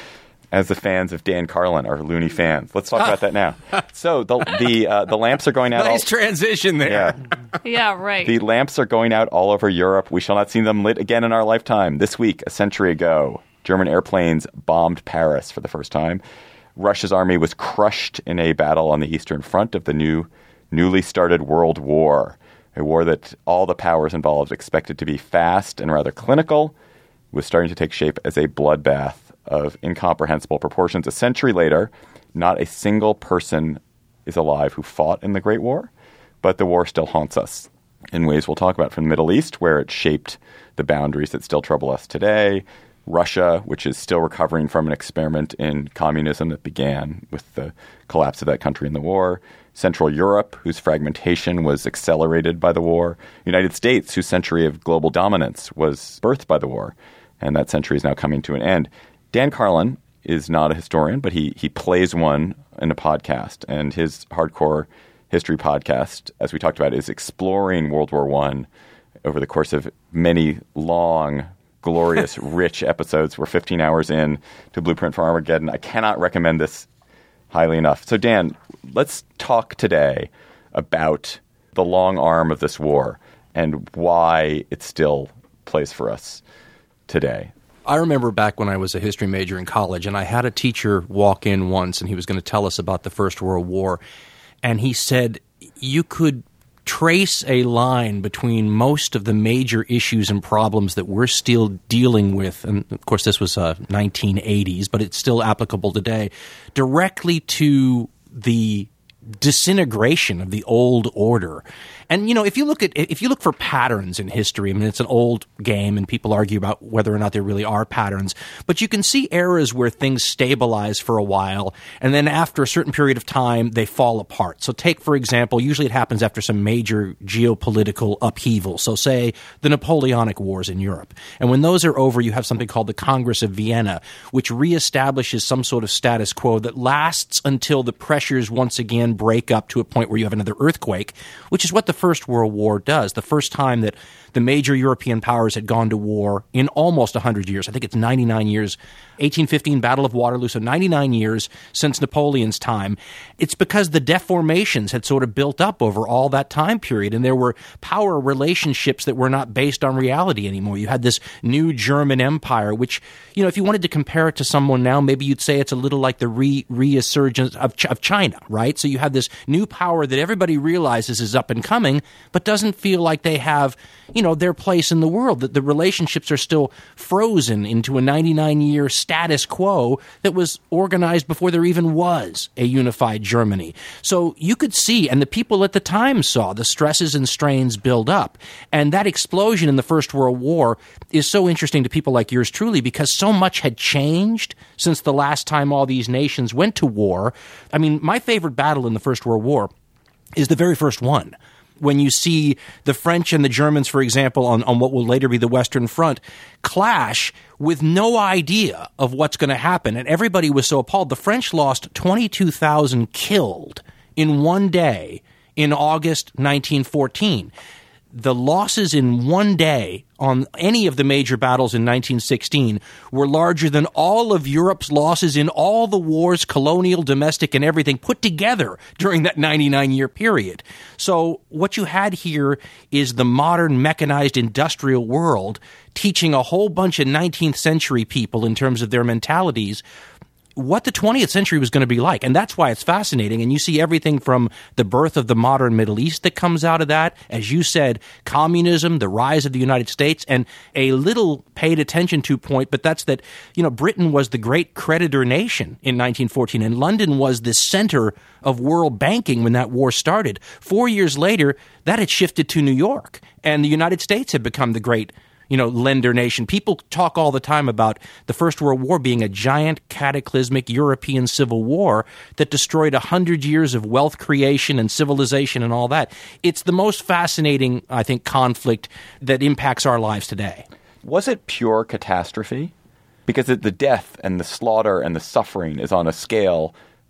[SPEAKER 4] As the fans of Dan Carlin are loony fans. Let's talk about that now. So the lamps are going out.
[SPEAKER 7] Nice transition there.
[SPEAKER 4] Yeah.
[SPEAKER 5] Yeah, right.
[SPEAKER 4] The lamps are going out all over Europe. We shall not see them lit again in our lifetime. This week, a century ago, German airplanes bombed Paris for the first time. Russia's army was crushed in a battle on the Eastern Front of the newly started World War, a war that all the powers involved expected to be fast and rather clinical, was starting to take shape as a bloodbath of incomprehensible proportions. A century later, not a single person is alive who fought in the Great War, but the war still haunts us in ways we'll talk about, from the Middle East, where it shaped the boundaries that still trouble us today, Russia, which is still recovering from an experiment in communism that began with the collapse of that country in the war, Central Europe, whose fragmentation was accelerated by the war, United States, whose century of global dominance was birthed by the war, and that century is now coming to an end. Dan Carlin is not a historian, but he plays one in a podcast, and his Hardcore History podcast, as we talked about, is exploring World War I over the course of many long, glorious, rich episodes. We're 15 hours in to Blueprint for Armageddon. I cannot recommend this highly enough. So, Dan, let's talk today about the long arm of this war and why it still plays for us today.
[SPEAKER 7] I remember back when I was a history major in college, and I had a teacher walk in once, and he was going to tell us about the First World War. And he said you could trace a line between most of the major issues and problems that we're still dealing with, and of course this was 1980s, but it's still applicable today, directly to the disintegration of the old order. And, you know, if you look for patterns in history, I mean, it's an old game and people argue about whether or not there really are patterns, but you can see eras where things stabilize for a while and then after a certain period of time, they fall apart. So take, for example, usually it happens after some major geopolitical upheaval. So say the Napoleonic Wars in Europe. And when those are over, you have something called the Congress of Vienna, which reestablishes some sort of status quo that lasts until the pressures once again break up to a point where you have another earthquake, which is what the First World War does. The first time that the major European powers had gone to war in almost 100 years. I think it's 99 years. 1815, Battle of Waterloo, so 99 years since Napoleon's time. It's because the deformations had sort of built up over all that time period, and there were power relationships that were not based on reality anymore. You had this new German empire, which, you know, if you wanted to compare it to someone now, maybe you'd say it's a little like the resurgence of China, right? So you have this new power that everybody realizes is up and coming, but doesn't feel like they have, you know, their place in the world, that the relationships are still frozen into a 99-year status quo that was organized before there even was a unified Germany. So you could see, and the people at the time saw, the stresses and strains build up. And that explosion in the First World War is so interesting to people like yours truly because so much had changed since the last time all these nations went to war. I mean, my favorite battle in the First World War is the very first one. When you see the French and the Germans, for example, on what will later be the Western Front, clash with no idea of what's going to happen. And everybody was so appalled. The French lost 22,000 killed in one day in August 1914. The losses in one day on any of the major battles in 1916 were larger than all of Europe's losses in all the wars, colonial, domestic, and everything put together during that 99-year period. So what you had here is the modern mechanized industrial world teaching a whole bunch of 19th century people in terms of their mentalities what the 20th century was going to be like. And that's why it's fascinating. And you see everything from the birth of the modern Middle East that comes out of that. As you said, communism, the rise of the United States, and a little paid attention to point, but that's that, you know, Britain was the great creditor nation in 1914, and London was the center of world banking when that war started. 4 years later, that had shifted to New York, and the United States had become the great lender nation. People talk all the time about the First World War being a giant cataclysmic European civil war that destroyed 100 years of wealth creation and civilization and all that. It's the most fascinating, I think, conflict that impacts our lives today.
[SPEAKER 4] Was it pure catastrophe? Because the death and the slaughter and the suffering is on a scale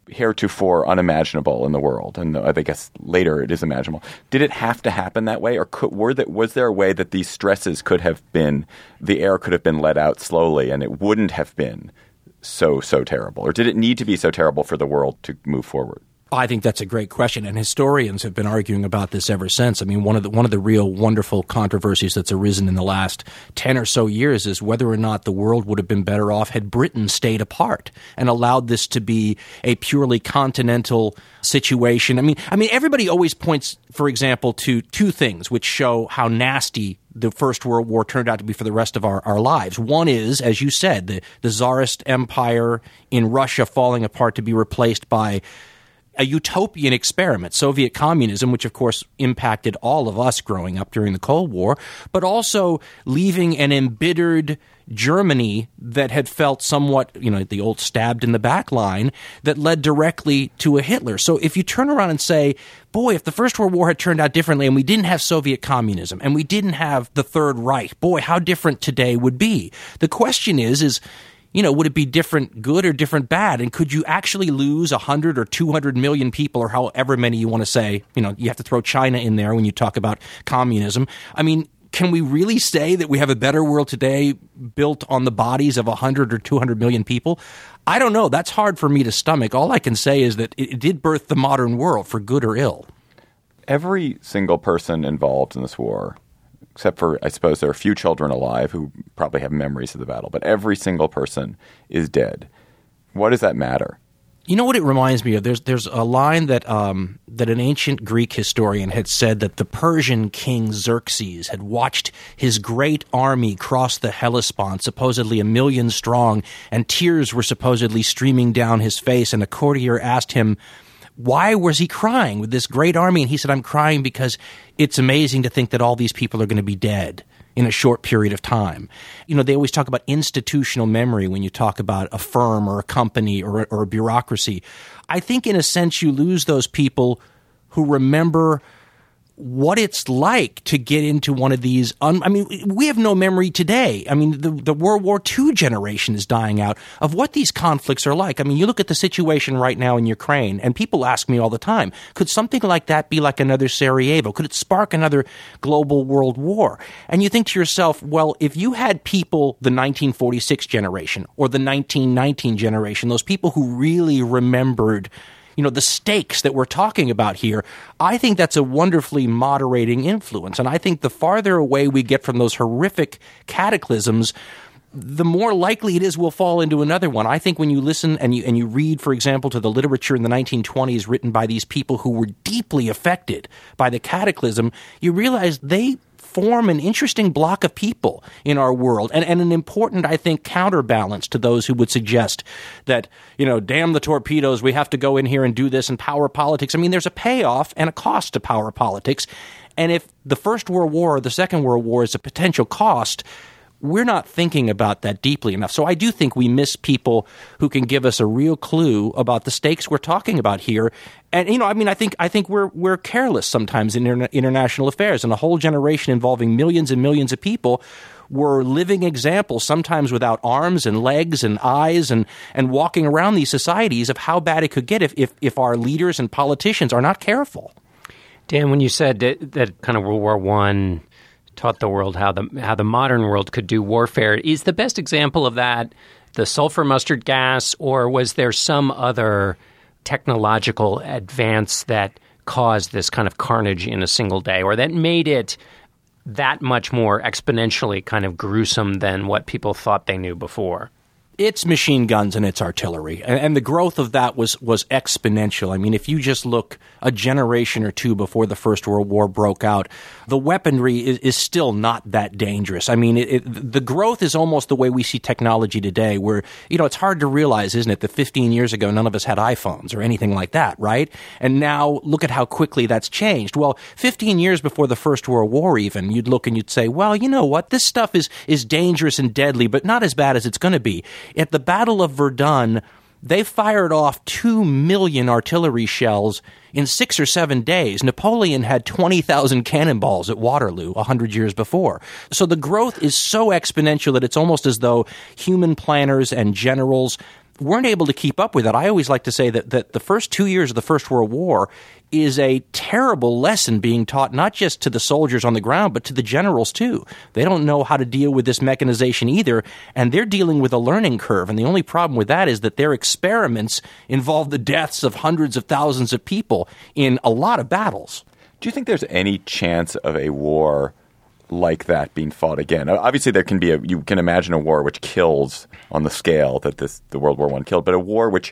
[SPEAKER 4] heretofore unimaginable in the world, and I guess later it is imaginable. Did it have to happen that way, or was there a way that these stresses could have been, the air could have been let out slowly and it wouldn't have been so terrible? Or did it need to be so terrible for the world to move forward?
[SPEAKER 7] I think that's a great question, and historians have been arguing about this ever since. I mean, one of the real wonderful controversies that's arisen in the last 10 or so years is whether or not the world would have been better off had Britain stayed apart and allowed this to be a purely continental situation. I mean, everybody always points, for example, to two things which show how nasty the First World War turned out to be for the rest of our lives. One is, as you said, the Tsarist Empire in Russia falling apart to be replaced by a utopian experiment, Soviet communism, which of course impacted all of us growing up during the Cold War, but also leaving an embittered Germany that had felt somewhat, the old stabbed in the back line that led directly to a Hitler. So if you turn around and say, boy, if the First World War had turned out differently and we didn't have Soviet communism and we didn't have the Third Reich, boy, how different today would be. The question is, would it be different good or different bad? And could you actually lose 100 or 200 million people or however many you want to say? You have to throw China in there when you talk about communism. I mean, can we really say that we have a better world today built on the bodies of 100 or 200 million people? I don't know. That's hard for me to stomach. All I can say is that it did birth the modern world for good or ill.
[SPEAKER 4] Every single person involved in this war, except for, I suppose, there are a few children alive who probably have memories of the battle, but every single person is dead. What does that matter?
[SPEAKER 7] You know what it reminds me of? There's a line that an ancient Greek historian had said that the Persian king Xerxes had watched his great army cross the Hellespont, supposedly 1 million strong, and tears were supposedly streaming down his face, and a courtier asked him, why was he crying with this great army? And he said, I'm crying because it's amazing to think that all these people are going to be dead in a short period of time. They always talk about institutional memory when you talk about a firm or a company or a bureaucracy. I think in a sense you lose those people who remember what it's like to get into one of these. We have no memory today. I mean, the World War II generation is dying out of what these conflicts are like. I mean, you look at the situation right now in Ukraine, and people ask me all the time, could something like that be like another Sarajevo? Could it spark another global world war? And you think to yourself, well, if you had people, the 1946 generation or the 1919 generation, those people who really remembered the stakes that we're talking about here, I think that's a wonderfully moderating influence. And I think the farther away we get from those horrific cataclysms, the more likely it is we'll fall into another one. I think when you listen and you read, for example, to the literature in the 1920s written by these people who were deeply affected by the cataclysm, you realize they form an interesting block of people in our world and an important, I think, counterbalance to those who would suggest that, damn the torpedoes, we have to go in here and do this and power politics. I mean, there's a payoff and a cost to power politics. And if the First World War or the Second World War is a potential cost, we're not thinking about that deeply enough. So I do think we miss people who can give us a real clue about the stakes we're talking about here. And, I think we're careless sometimes in international affairs, and a whole generation involving millions and millions of people were living examples, sometimes without arms and legs and eyes and walking around these societies of how bad it could get if our leaders and politicians are not careful.
[SPEAKER 6] Dan, when you said that kind of World War I taught the world how the modern world could do warfare, is the best example of that the sulfur mustard gas, or was there some other technological advance that caused this kind of carnage in a single day, or that made it that much more exponentially kind of gruesome than what people thought they knew before?
[SPEAKER 7] It's machine guns and it's artillery. And the growth of that was exponential. I mean, if you just look a generation or two before the First World War broke out, the weaponry is still not that dangerous. I mean, the growth is almost the way we see technology today, where, it's hard to realize, isn't it, that 15 years ago, none of us had iPhones or anything like that, right? And now look at how quickly that's changed. Well, 15 years before the First World War even, you'd look and you'd say, well, you know what, this stuff is dangerous and deadly, but not as bad as it's going to be. At the Battle of Verdun, they fired off 2 million artillery shells in 6 or 7 days. Napoleon had 20,000 cannonballs at Waterloo 100 years before. So the growth is so exponential that it's almost as though human planners and generals weren't able to keep up with it. I always like to say that the first 2 years of the First World War is a terrible lesson being taught not just to the soldiers on the ground, but to the generals too. They don't know how to deal with this mechanization either, and they're dealing with a learning curve. And the only problem with that is that their experiments involve the deaths of hundreds of thousands of people in a lot of battles.
[SPEAKER 4] Do you think there's any chance of a war like that being fought again? Obviously, there can be you can imagine a war which kills on the scale that the World War I killed, but a war which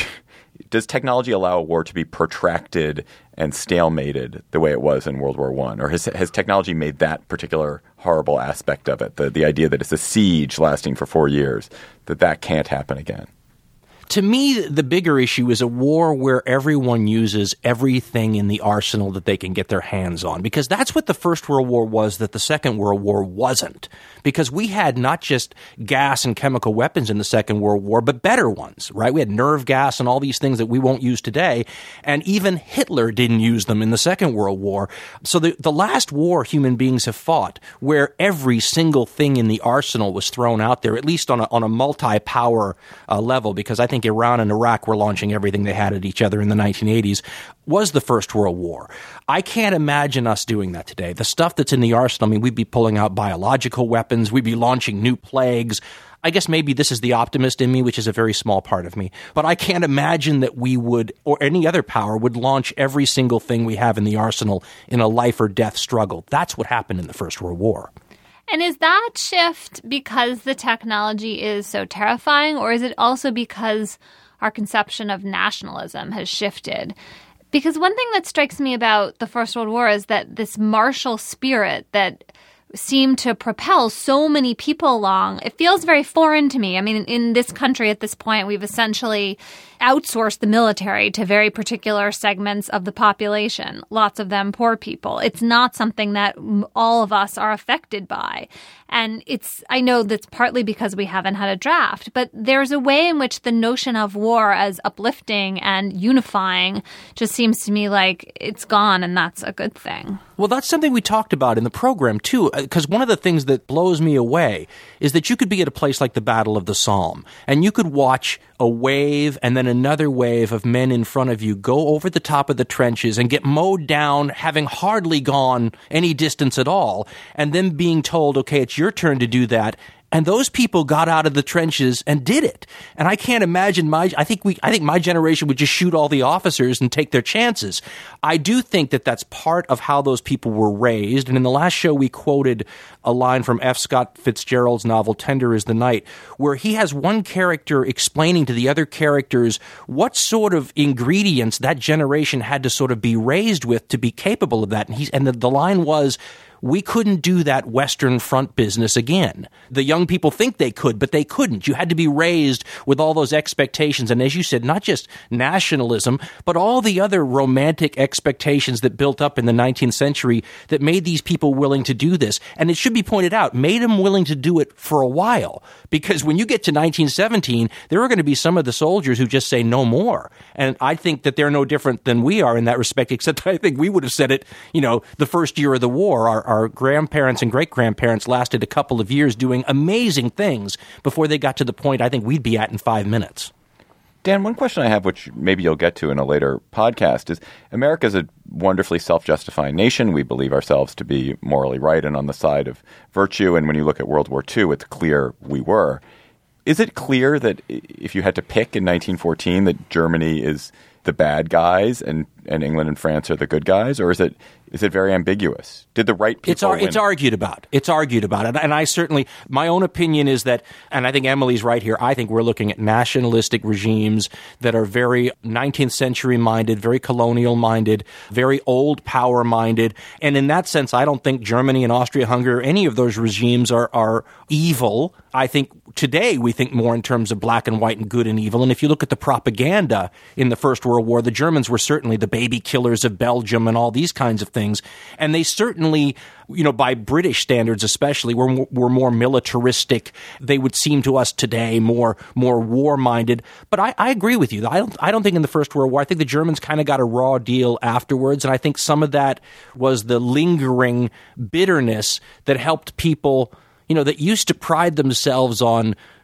[SPEAKER 4] does technology allow a war to be protracted and stalemated the way it was in World War I? Or has technology made that particular horrible aspect of it, the idea that it's a siege lasting for 4 years, that can't happen again?
[SPEAKER 7] To me, the bigger issue is a war where everyone uses everything in the arsenal that they can get their hands on, because that's what the First World War was that the Second World War wasn't. Because we had not just gas and chemical weapons in the Second World War, but better ones, right? We had nerve gas and all these things that we won't use today, and even Hitler didn't use them in the Second World War. So the last war human beings have fought, where every single thing in the arsenal was thrown out there, at least on a multi-power level, because I think Iran and Iraq were launching everything they had at each other in the 1980s, was the First World War. I can't imagine us doing that today. The stuff that's in the arsenal, I mean, we'd be pulling out biological weapons, we'd be launching new plagues. I guess maybe this is the optimist in me, which is a very small part of me. But I can't imagine that we would, or any other power, would launch every single thing we have in the arsenal in a life or death struggle. That's what happened in the First World War.
[SPEAKER 5] And is that shift because the technology is so terrifying, or is it also because our conception of nationalism has shifted? Because one thing that strikes me about the First World War is that this martial spirit that seemed to propel so many people along, it feels very foreign to me. I mean, in this country at this point, we've essentially outsourced the military to very particular segments of the population, lots of them poor people. It's not something that all of us are affected by. And I know that's partly because we haven't had a draft, but there's a way in which the notion of war as uplifting and unifying just seems to me like it's gone, and that's a good thing.
[SPEAKER 7] Well, that's something we talked about in the program, too, because one of the things that blows me away is that you could be at a place like the Battle of the Somme, and you could watch a wave and then another wave of men in front of you go over the top of the trenches and get mowed down, having hardly gone any distance at all, and then being told, okay, it's your turn to do that. And those people got out of the trenches and did it. And I can't imagine I think my generation would just shoot all the officers and take their chances. I do think that that's part of how those people were raised. And in the last show, we quoted a line from F. Scott Fitzgerald's novel, Tender is the Night, where he has one character explaining to the other characters what sort of ingredients that generation had to sort of be raised with to be capable of that. And the line was, we couldn't do that Western Front business again. The young people think they could, but they couldn't. You had to be raised with all those expectations. And as you said, not just nationalism, but all the other romantic expectations that built up in the 19th century that made these people willing to do this. And it should be pointed out, made them willing to do it for a while. Because when you get to 1917, there are going to be some of the soldiers who just say no more. And I think that they're no different than we are in that respect, except I think we would have said it, the first year of the war. Our grandparents and great-grandparents lasted a couple of years doing amazing things before they got to the point I think we'd be at in 5 minutes.
[SPEAKER 4] Dan, one question I have, which maybe you'll get to in a later podcast, is America's a wonderfully self-justifying nation. We believe ourselves to be morally right and on the side of virtue. And when you look at World War II, it's clear we were. Is it clear that if you had to pick in 1914 that Germany is the bad guys and England and France are the good guys, or is it very ambiguous? Did the right people win?
[SPEAKER 7] It's argued about. It's argued about. And I certainly, my own opinion is that, and I think Emily's right here, I think we're looking at nationalistic regimes that are very 19th century minded, very colonial minded, very old power minded. And in that sense, I don't think Germany and Austria-Hungary, any of those regimes are evil. I think today we think more in terms of black and white and good and evil. And if you look at the propaganda in the First World War, the Germans were certainly the baby killers of Belgium and all these kinds of things. And they certainly, by British standards especially, were more militaristic. They would seem to us today more war-minded. But I agree with you. I don't think in the First World War, I think the Germans kind of got a raw deal afterwards. And I think some of that was the lingering bitterness that helped people that used to pride themselves on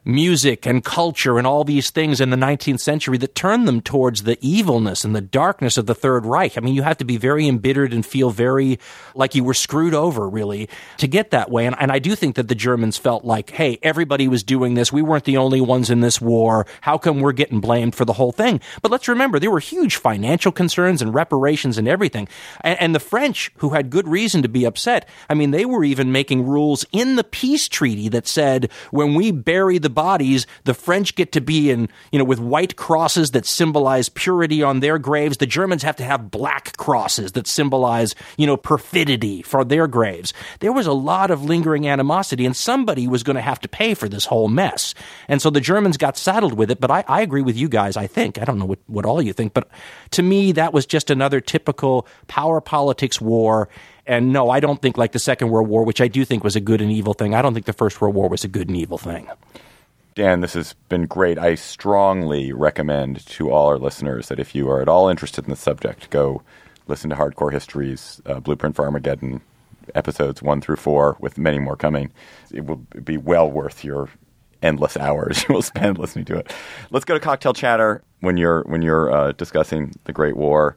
[SPEAKER 7] music and culture and all these things in the 19th century that turned them towards the evilness and the darkness of the Third Reich. I mean, you have to be very embittered and feel very like you were screwed over, really, to get that way. And I do think that the Germans felt like, hey, everybody was doing this. We weren't the only ones in this war. How come we're getting blamed for the whole thing? But let's remember, there were huge financial concerns and reparations and everything. And the French, who had good reason to be upset, I mean, they were even making rules in the peace treaty that said, when we bury the bodies, the French get to be in, with white crosses that symbolize purity on their graves. The Germans have to have black crosses that symbolize, perfidy for their graves. There was a lot of lingering animosity, and somebody was going to have to pay for this whole mess. And so the Germans got saddled with it, but I agree with you guys, I think. I don't know what all you think, but to me, that was just another typical power politics war. And no, I don't think like the Second World War, which I do think was a good and evil thing. I don't think the First World War was a good and evil thing.
[SPEAKER 4] Dan, this has been great. I strongly recommend to all our listeners that if you are at all interested in the subject, go listen to Hardcore History's Blueprint for Armageddon episodes 1 through 4, with many more coming. It will be well worth your endless hours you will spend listening to it. Let's go to cocktail chatter when you're discussing the Great War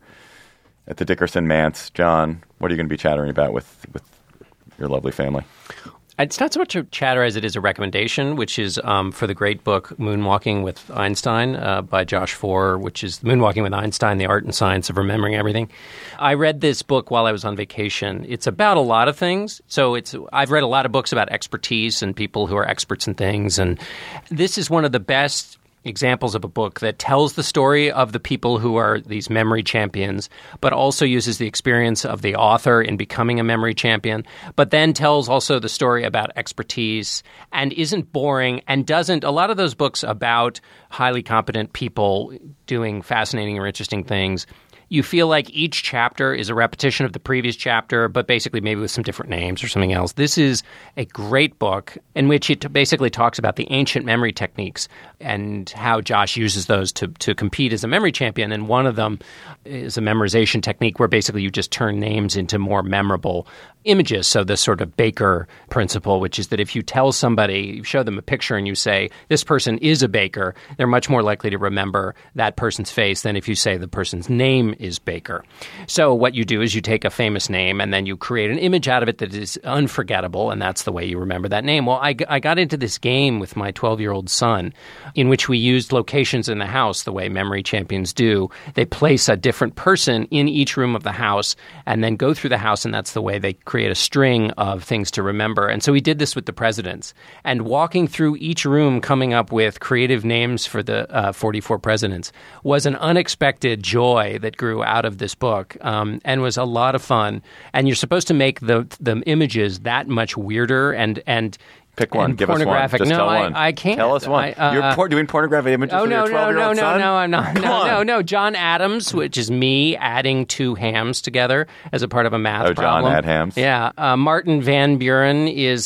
[SPEAKER 4] at the Dickerson Manse. John, what are you going to be chattering about with your lovely family?
[SPEAKER 6] It's not so much a chatter as it is a recommendation, which is for the great book Moonwalking with Einstein by Josh Foer, which is Moonwalking with Einstein, The Art and Science of Remembering Everything. I read this book while I was on vacation. It's about a lot of things. So I've read a lot of books about expertise and people who are experts in things. And this is one of the best examples of a book that tells the story of the people who are these memory champions, but also uses the experience of the author in becoming a memory champion, but then tells also the story about expertise and isn't boring and doesn't – a lot of those books about highly competent people doing fascinating or interesting things, you feel like each chapter is a repetition of the previous chapter, but basically maybe with some different names or something else. This is a great book in which it basically talks about the ancient memory techniques and how Josh uses those to compete as a memory champion. And one of them is a memorization technique where basically you just turn names into more memorable images. So this sort of baker principle, which is that if you tell somebody, you show them a picture and you say, this person is a baker, they're much more likely to remember that person's face than if you say the person's name is Baker. So what you do is you take a famous name and then you create an image out of it that is unforgettable, and that's the way you remember that name. Well, I got into this game with my 12-year-old son in which we used locations in the house the way memory champions do. They place a different person in each room of the house and then go through the house, and that's the way they create a string of things to remember. And so we did this with the presidents. And walking through each room coming up with creative names for the 44 presidents was an unexpected joy that grew out of this book and was a lot of fun. And you're supposed to make the images that much weirder and
[SPEAKER 4] pick one. Give us one. Just tell one.
[SPEAKER 6] I can't.
[SPEAKER 4] Tell us one. You're doing pornographic images for your 12-year-old son?
[SPEAKER 6] No, I'm not. No. John Adams, which is me adding 2 hams together as a part of a math problem.
[SPEAKER 4] John add hams.
[SPEAKER 6] Yeah. Martin Van Buren is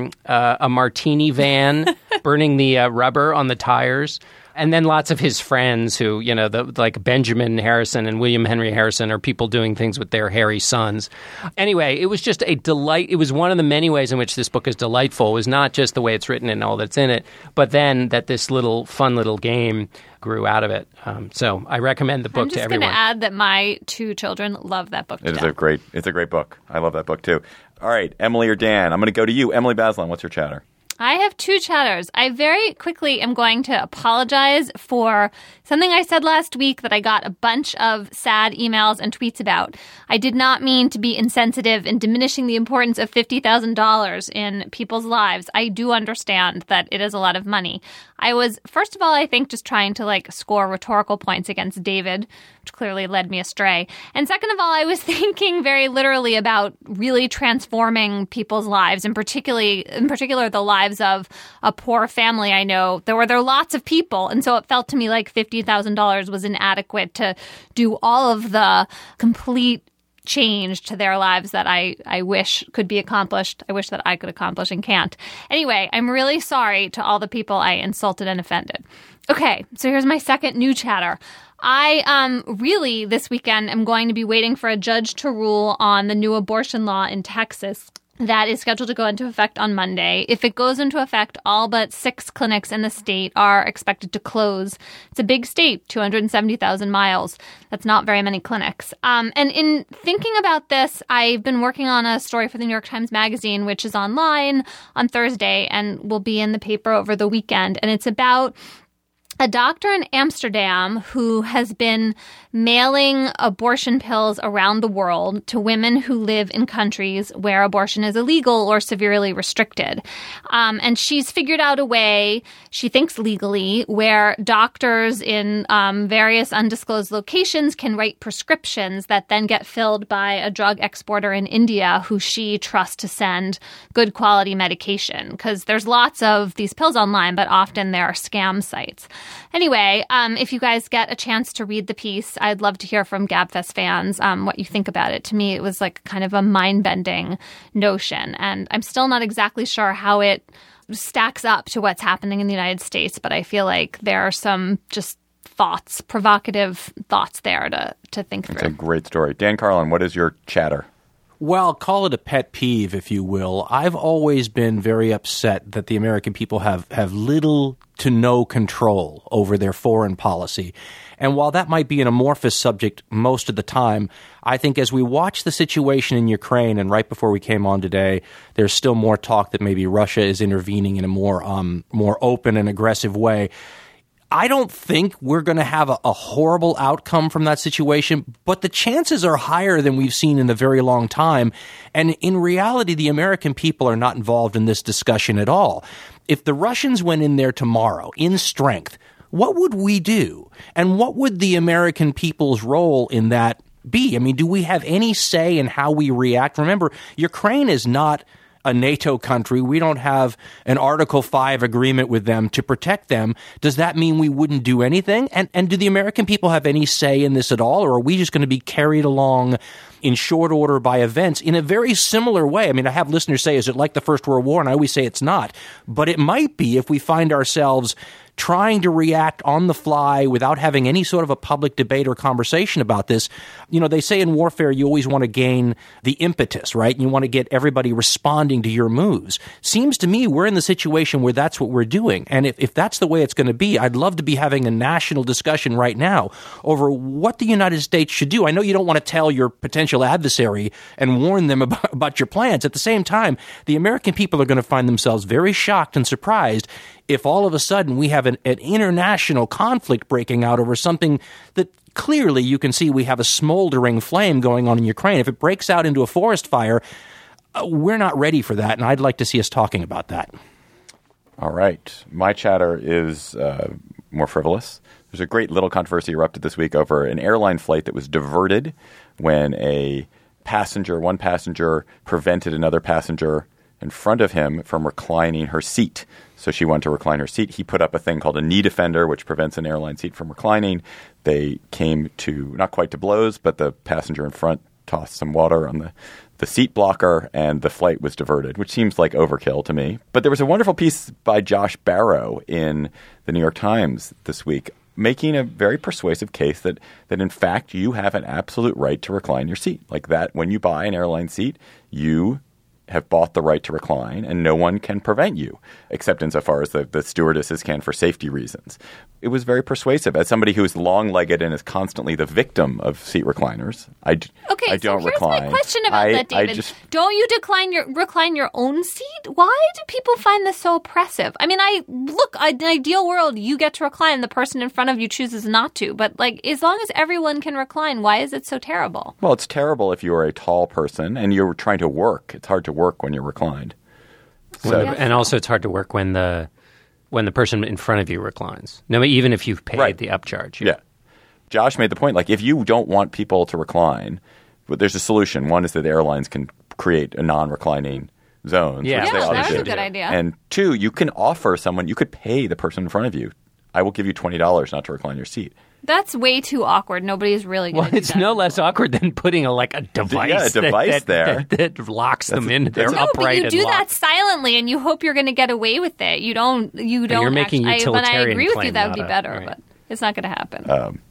[SPEAKER 6] a martini van burning the rubber on the tires. And then lots of his friends who, like Benjamin Harrison and William Henry Harrison are people doing things with their hairy sons. Anyway, it was just a delight. It was one of the many ways in which this book is delightful. It was not just the way it's written and all that's in it, but then that this fun little game grew out of it. So I recommend the book to everyone.
[SPEAKER 5] I'm just going to add that my 2 children love that book.
[SPEAKER 4] It's a great book. I love that book too. All right, Emily or Dan, I'm going to go to you. Emily Bazelon, what's your chatter?
[SPEAKER 5] I have 2 chatters. I very quickly am going to apologize for something I said last week that I got a bunch of sad emails and tweets about. I did not mean to be insensitive in diminishing the importance of $50,000 in people's lives. I do understand that it is a lot of money. I was, first of all, I think just trying to score rhetorical points against David, which clearly led me astray. And second of all, I was thinking very literally about really transforming people's lives, in particular the lives of a poor family I know. There were lots of people, and so it felt to me like $50,000 was inadequate to do all of the complete change to their lives that I wish could be accomplished. I wish that I could accomplish and can't. Anyway, I'm really sorry to all the people I insulted and offended. Okay, so here's my second new chatter. I really this weekend am going to be waiting for a judge to rule on the new abortion law in Texas. that is scheduled to go into effect on Monday. If it goes into effect, all but 6 clinics in the state are expected to close. It's a big state, 270,000 miles. That's not very many clinics. And in thinking about this, I've been working on a story for the New York Times Magazine, which is online on Thursday and will be in the paper over the weekend. And it's about a doctor in Amsterdam who has been mailing abortion pills around the world to women who live in countries where abortion is illegal or severely restricted. And she's figured out a way, she thinks legally, where doctors in various undisclosed locations can write prescriptions that then get filled by a drug exporter in India who she trusts to send good quality medication. Because there's lots of these pills online, but often there are scam sites. Anyway, if you guys get a chance to read the piece, I'd love to hear from GabFest fans what you think about it. To me, it was like kind of a mind-bending notion. And I'm still not exactly sure how it stacks up to what's happening in the United States, but I feel like there are some just thoughts, provocative thoughts there to think through.
[SPEAKER 4] It's a great story. Dan Carlin, what is your chatter?
[SPEAKER 7] Well, call it a pet peeve, if you will. I've always been very upset that the American people have little to no control over their foreign policy. And while that might be an amorphous subject most of the time, I think as we watch the situation in Ukraine, and right before we came on today, there's still more talk that maybe Russia is intervening in a more open and aggressive way. I don't think we're going to have a horrible outcome from that situation, but the chances are higher than we've seen in a very long time. And in reality, the American people are not involved in this discussion at all. If the Russians went in there tomorrow in strength, what would we do? And what would the American people's role in that be? I mean, do we have any say in how we react? Remember, Ukraine is not a NATO country. We don't have an Article 5 agreement with them to protect them. Does that mean we wouldn't do anything? And do the American people have any say in this at all? Or are we just going to be carried along in short order by events in a very similar way? I mean, I have listeners say, is it like the First World War? And I always say it's not. But it might be if we find ourselves trying to react on the fly without having any sort of a public debate or conversation about this. You know, they say in warfare, you always want to gain the impetus, right? You want to get everybody responding to your moves. Seems to me we're in the situation where that's what we're doing. And if that's the way it's going to be, I'd love to be having a national discussion right now over what the United States should do. I know you don't want to tell your potential adversary and warn them about your plans. At the same time, the American people are going to find themselves very shocked and surprised if all of a sudden we have an international conflict breaking out over something that clearly you can see we have a smoldering flame going on in Ukraine. If it breaks out into a forest fire, we're not ready for that, and I'd like to see us talking about that.
[SPEAKER 4] All right. My chatter is more frivolous. There's a great little controversy erupted this week over an airline flight that was diverted when one passenger prevented another passenger in front of him from reclining her seat. So she wanted to recline her seat. He put up a thing called a knee defender, which prevents an airline seat from reclining. They came to, not quite to blows, but the passenger in front tossed some water on the seat blocker, and the flight was diverted, which seems like overkill to me. But there was a wonderful piece by Josh Barrow in the New York Times this week making a very persuasive case that in fact you have an absolute right to recline your seat. Like that, when you buy an airline seat, you have bought the right to recline, and no one can prevent you, except insofar as the stewardesses can for safety reasons. It was very persuasive. As somebody who is long-legged and is constantly the victim of seat recliners, I don't recline.
[SPEAKER 5] Here's my question about that, David. Don't you recline your own seat? Why do people find this so oppressive? I mean, in an ideal world, you get to recline, the person in front of you chooses not to. But as long as everyone can recline, why is it so terrible?
[SPEAKER 4] Well, it's terrible if you are a tall person and you're trying to work. It's hard to work when you're reclined.
[SPEAKER 6] And also it's hard to work when the person in front of you reclines. No, even if you've paid the upcharge.
[SPEAKER 4] Yeah. Josh made the point, if you don't want people to recline, but there's a solution. One is that airlines can create a non-reclining zone.
[SPEAKER 6] Yeah,
[SPEAKER 5] that was a good idea.
[SPEAKER 4] And two, you can offer someone, you could pay the person in front of you, I will give you $20 not to recline your seat.
[SPEAKER 5] That's way too awkward. Nobody's really going to do that.
[SPEAKER 6] It's no less awkward than putting a device, that locks them into their upright.
[SPEAKER 5] But you do that silently, and you hope you're going to get away with it. You don't.
[SPEAKER 6] You're making
[SPEAKER 5] when I
[SPEAKER 6] utilitarian
[SPEAKER 5] agree with you,
[SPEAKER 6] claim,
[SPEAKER 5] that would be better,
[SPEAKER 6] right.
[SPEAKER 5] but it's not going to happen.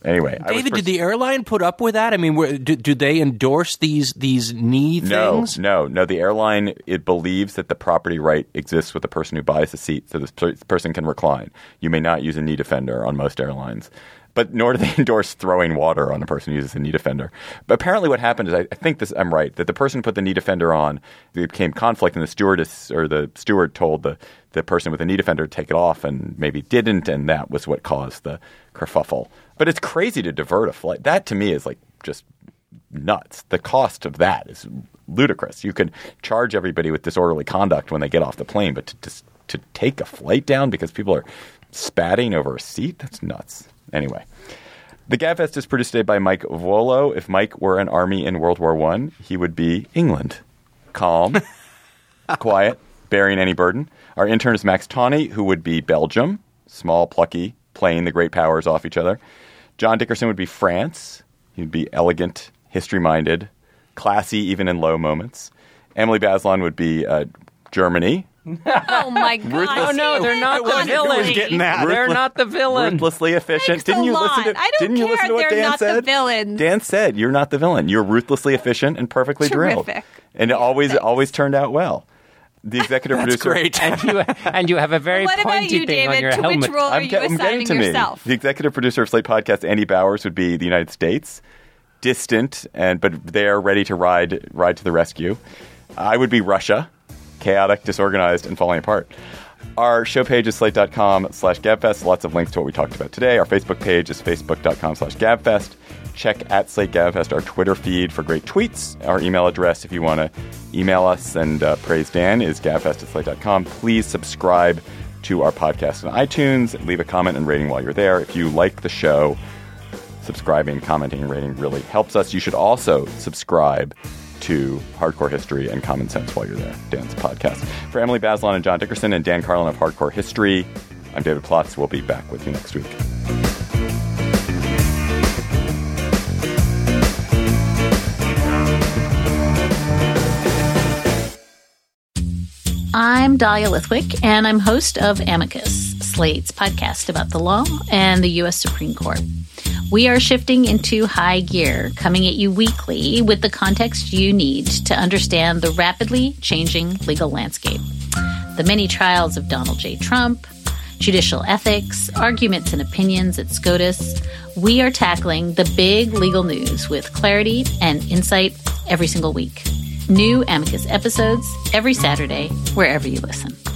[SPEAKER 4] Anyway,
[SPEAKER 7] David, did the airline put up with that? I mean, do they endorse these knee things?
[SPEAKER 4] No. The airline, it believes that the property right exists with the person who buys the seat, so this person can recline. You may not use a knee defender on most airlines. But nor do they endorse throwing water on a person who uses a knee defender. But apparently what happened is, I think I'm right, that the person who put the knee defender on, there became conflict, and the steward told the person with the knee defender to take it off and maybe didn't, and that was what caused the kerfuffle. But it's crazy to divert a flight. That to me is like just nuts. The cost of that is ludicrous. You could charge everybody with disorderly conduct when they get off the plane, but to take a flight down because people are spatting over a seat, that's nuts. Anyway, the GabFest is produced today by Mike Volo. If Mike were an army in World War I, he would be England. Calm, quiet, bearing any burden. Our intern is Max Tawney, who would be Belgium. Small, plucky, playing the great powers off each other. John Dickerson would be France. He'd be elegant, history-minded, classy even in low moments. Emily Bazelon would be Germany.
[SPEAKER 5] Oh my God!
[SPEAKER 6] No, they're not the villain. They're not the villain.
[SPEAKER 4] Ruthlessly efficient. Didn't you listen to what Dan said?
[SPEAKER 5] The villain.
[SPEAKER 4] Dan said you're not the villain. You're ruthlessly efficient and perfectly drilled, and it always turned out well. The executive producer,
[SPEAKER 7] great.
[SPEAKER 6] and you have a very pointy thing on your helmet.
[SPEAKER 5] Which role are you assigning yourself?
[SPEAKER 4] The executive producer of Slate Podcast, Andy Bowers, would be the United States, distant but they are ready to ride to the rescue. I would be Russia. Chaotic, disorganized, and falling apart. Our show page is slate.com/gabfest. Lots of links to what we talked about today. Our Facebook page is facebook.com/gabfest. Check @SlateGabFest, our Twitter feed, for great tweets. Our email address, if you want to email us and praise Dan, is gabfest@slate.com. Please subscribe to our podcast on iTunes. Leave a comment and rating while you're there. If you like the show, subscribing, commenting, and rating really helps us. You should also subscribe to Hardcore History and Common Sense while you're there, Dan's podcast. For Emily Bazelon and John Dickerson and Dan Carlin of Hardcore History, I'm David Plotz. We'll be back with you next week.
[SPEAKER 3] I'm Dahlia Lithwick, and I'm host of Amicus, Slate's podcast about the law and the U.S. Supreme Court. We are shifting into high gear, coming at you weekly with the context you need to understand the rapidly changing legal landscape. The many trials of Donald J. Trump, judicial ethics, arguments and opinions at SCOTUS. We are tackling the big legal news with clarity and insight every single week. New Amicus episodes every Saturday, wherever you listen.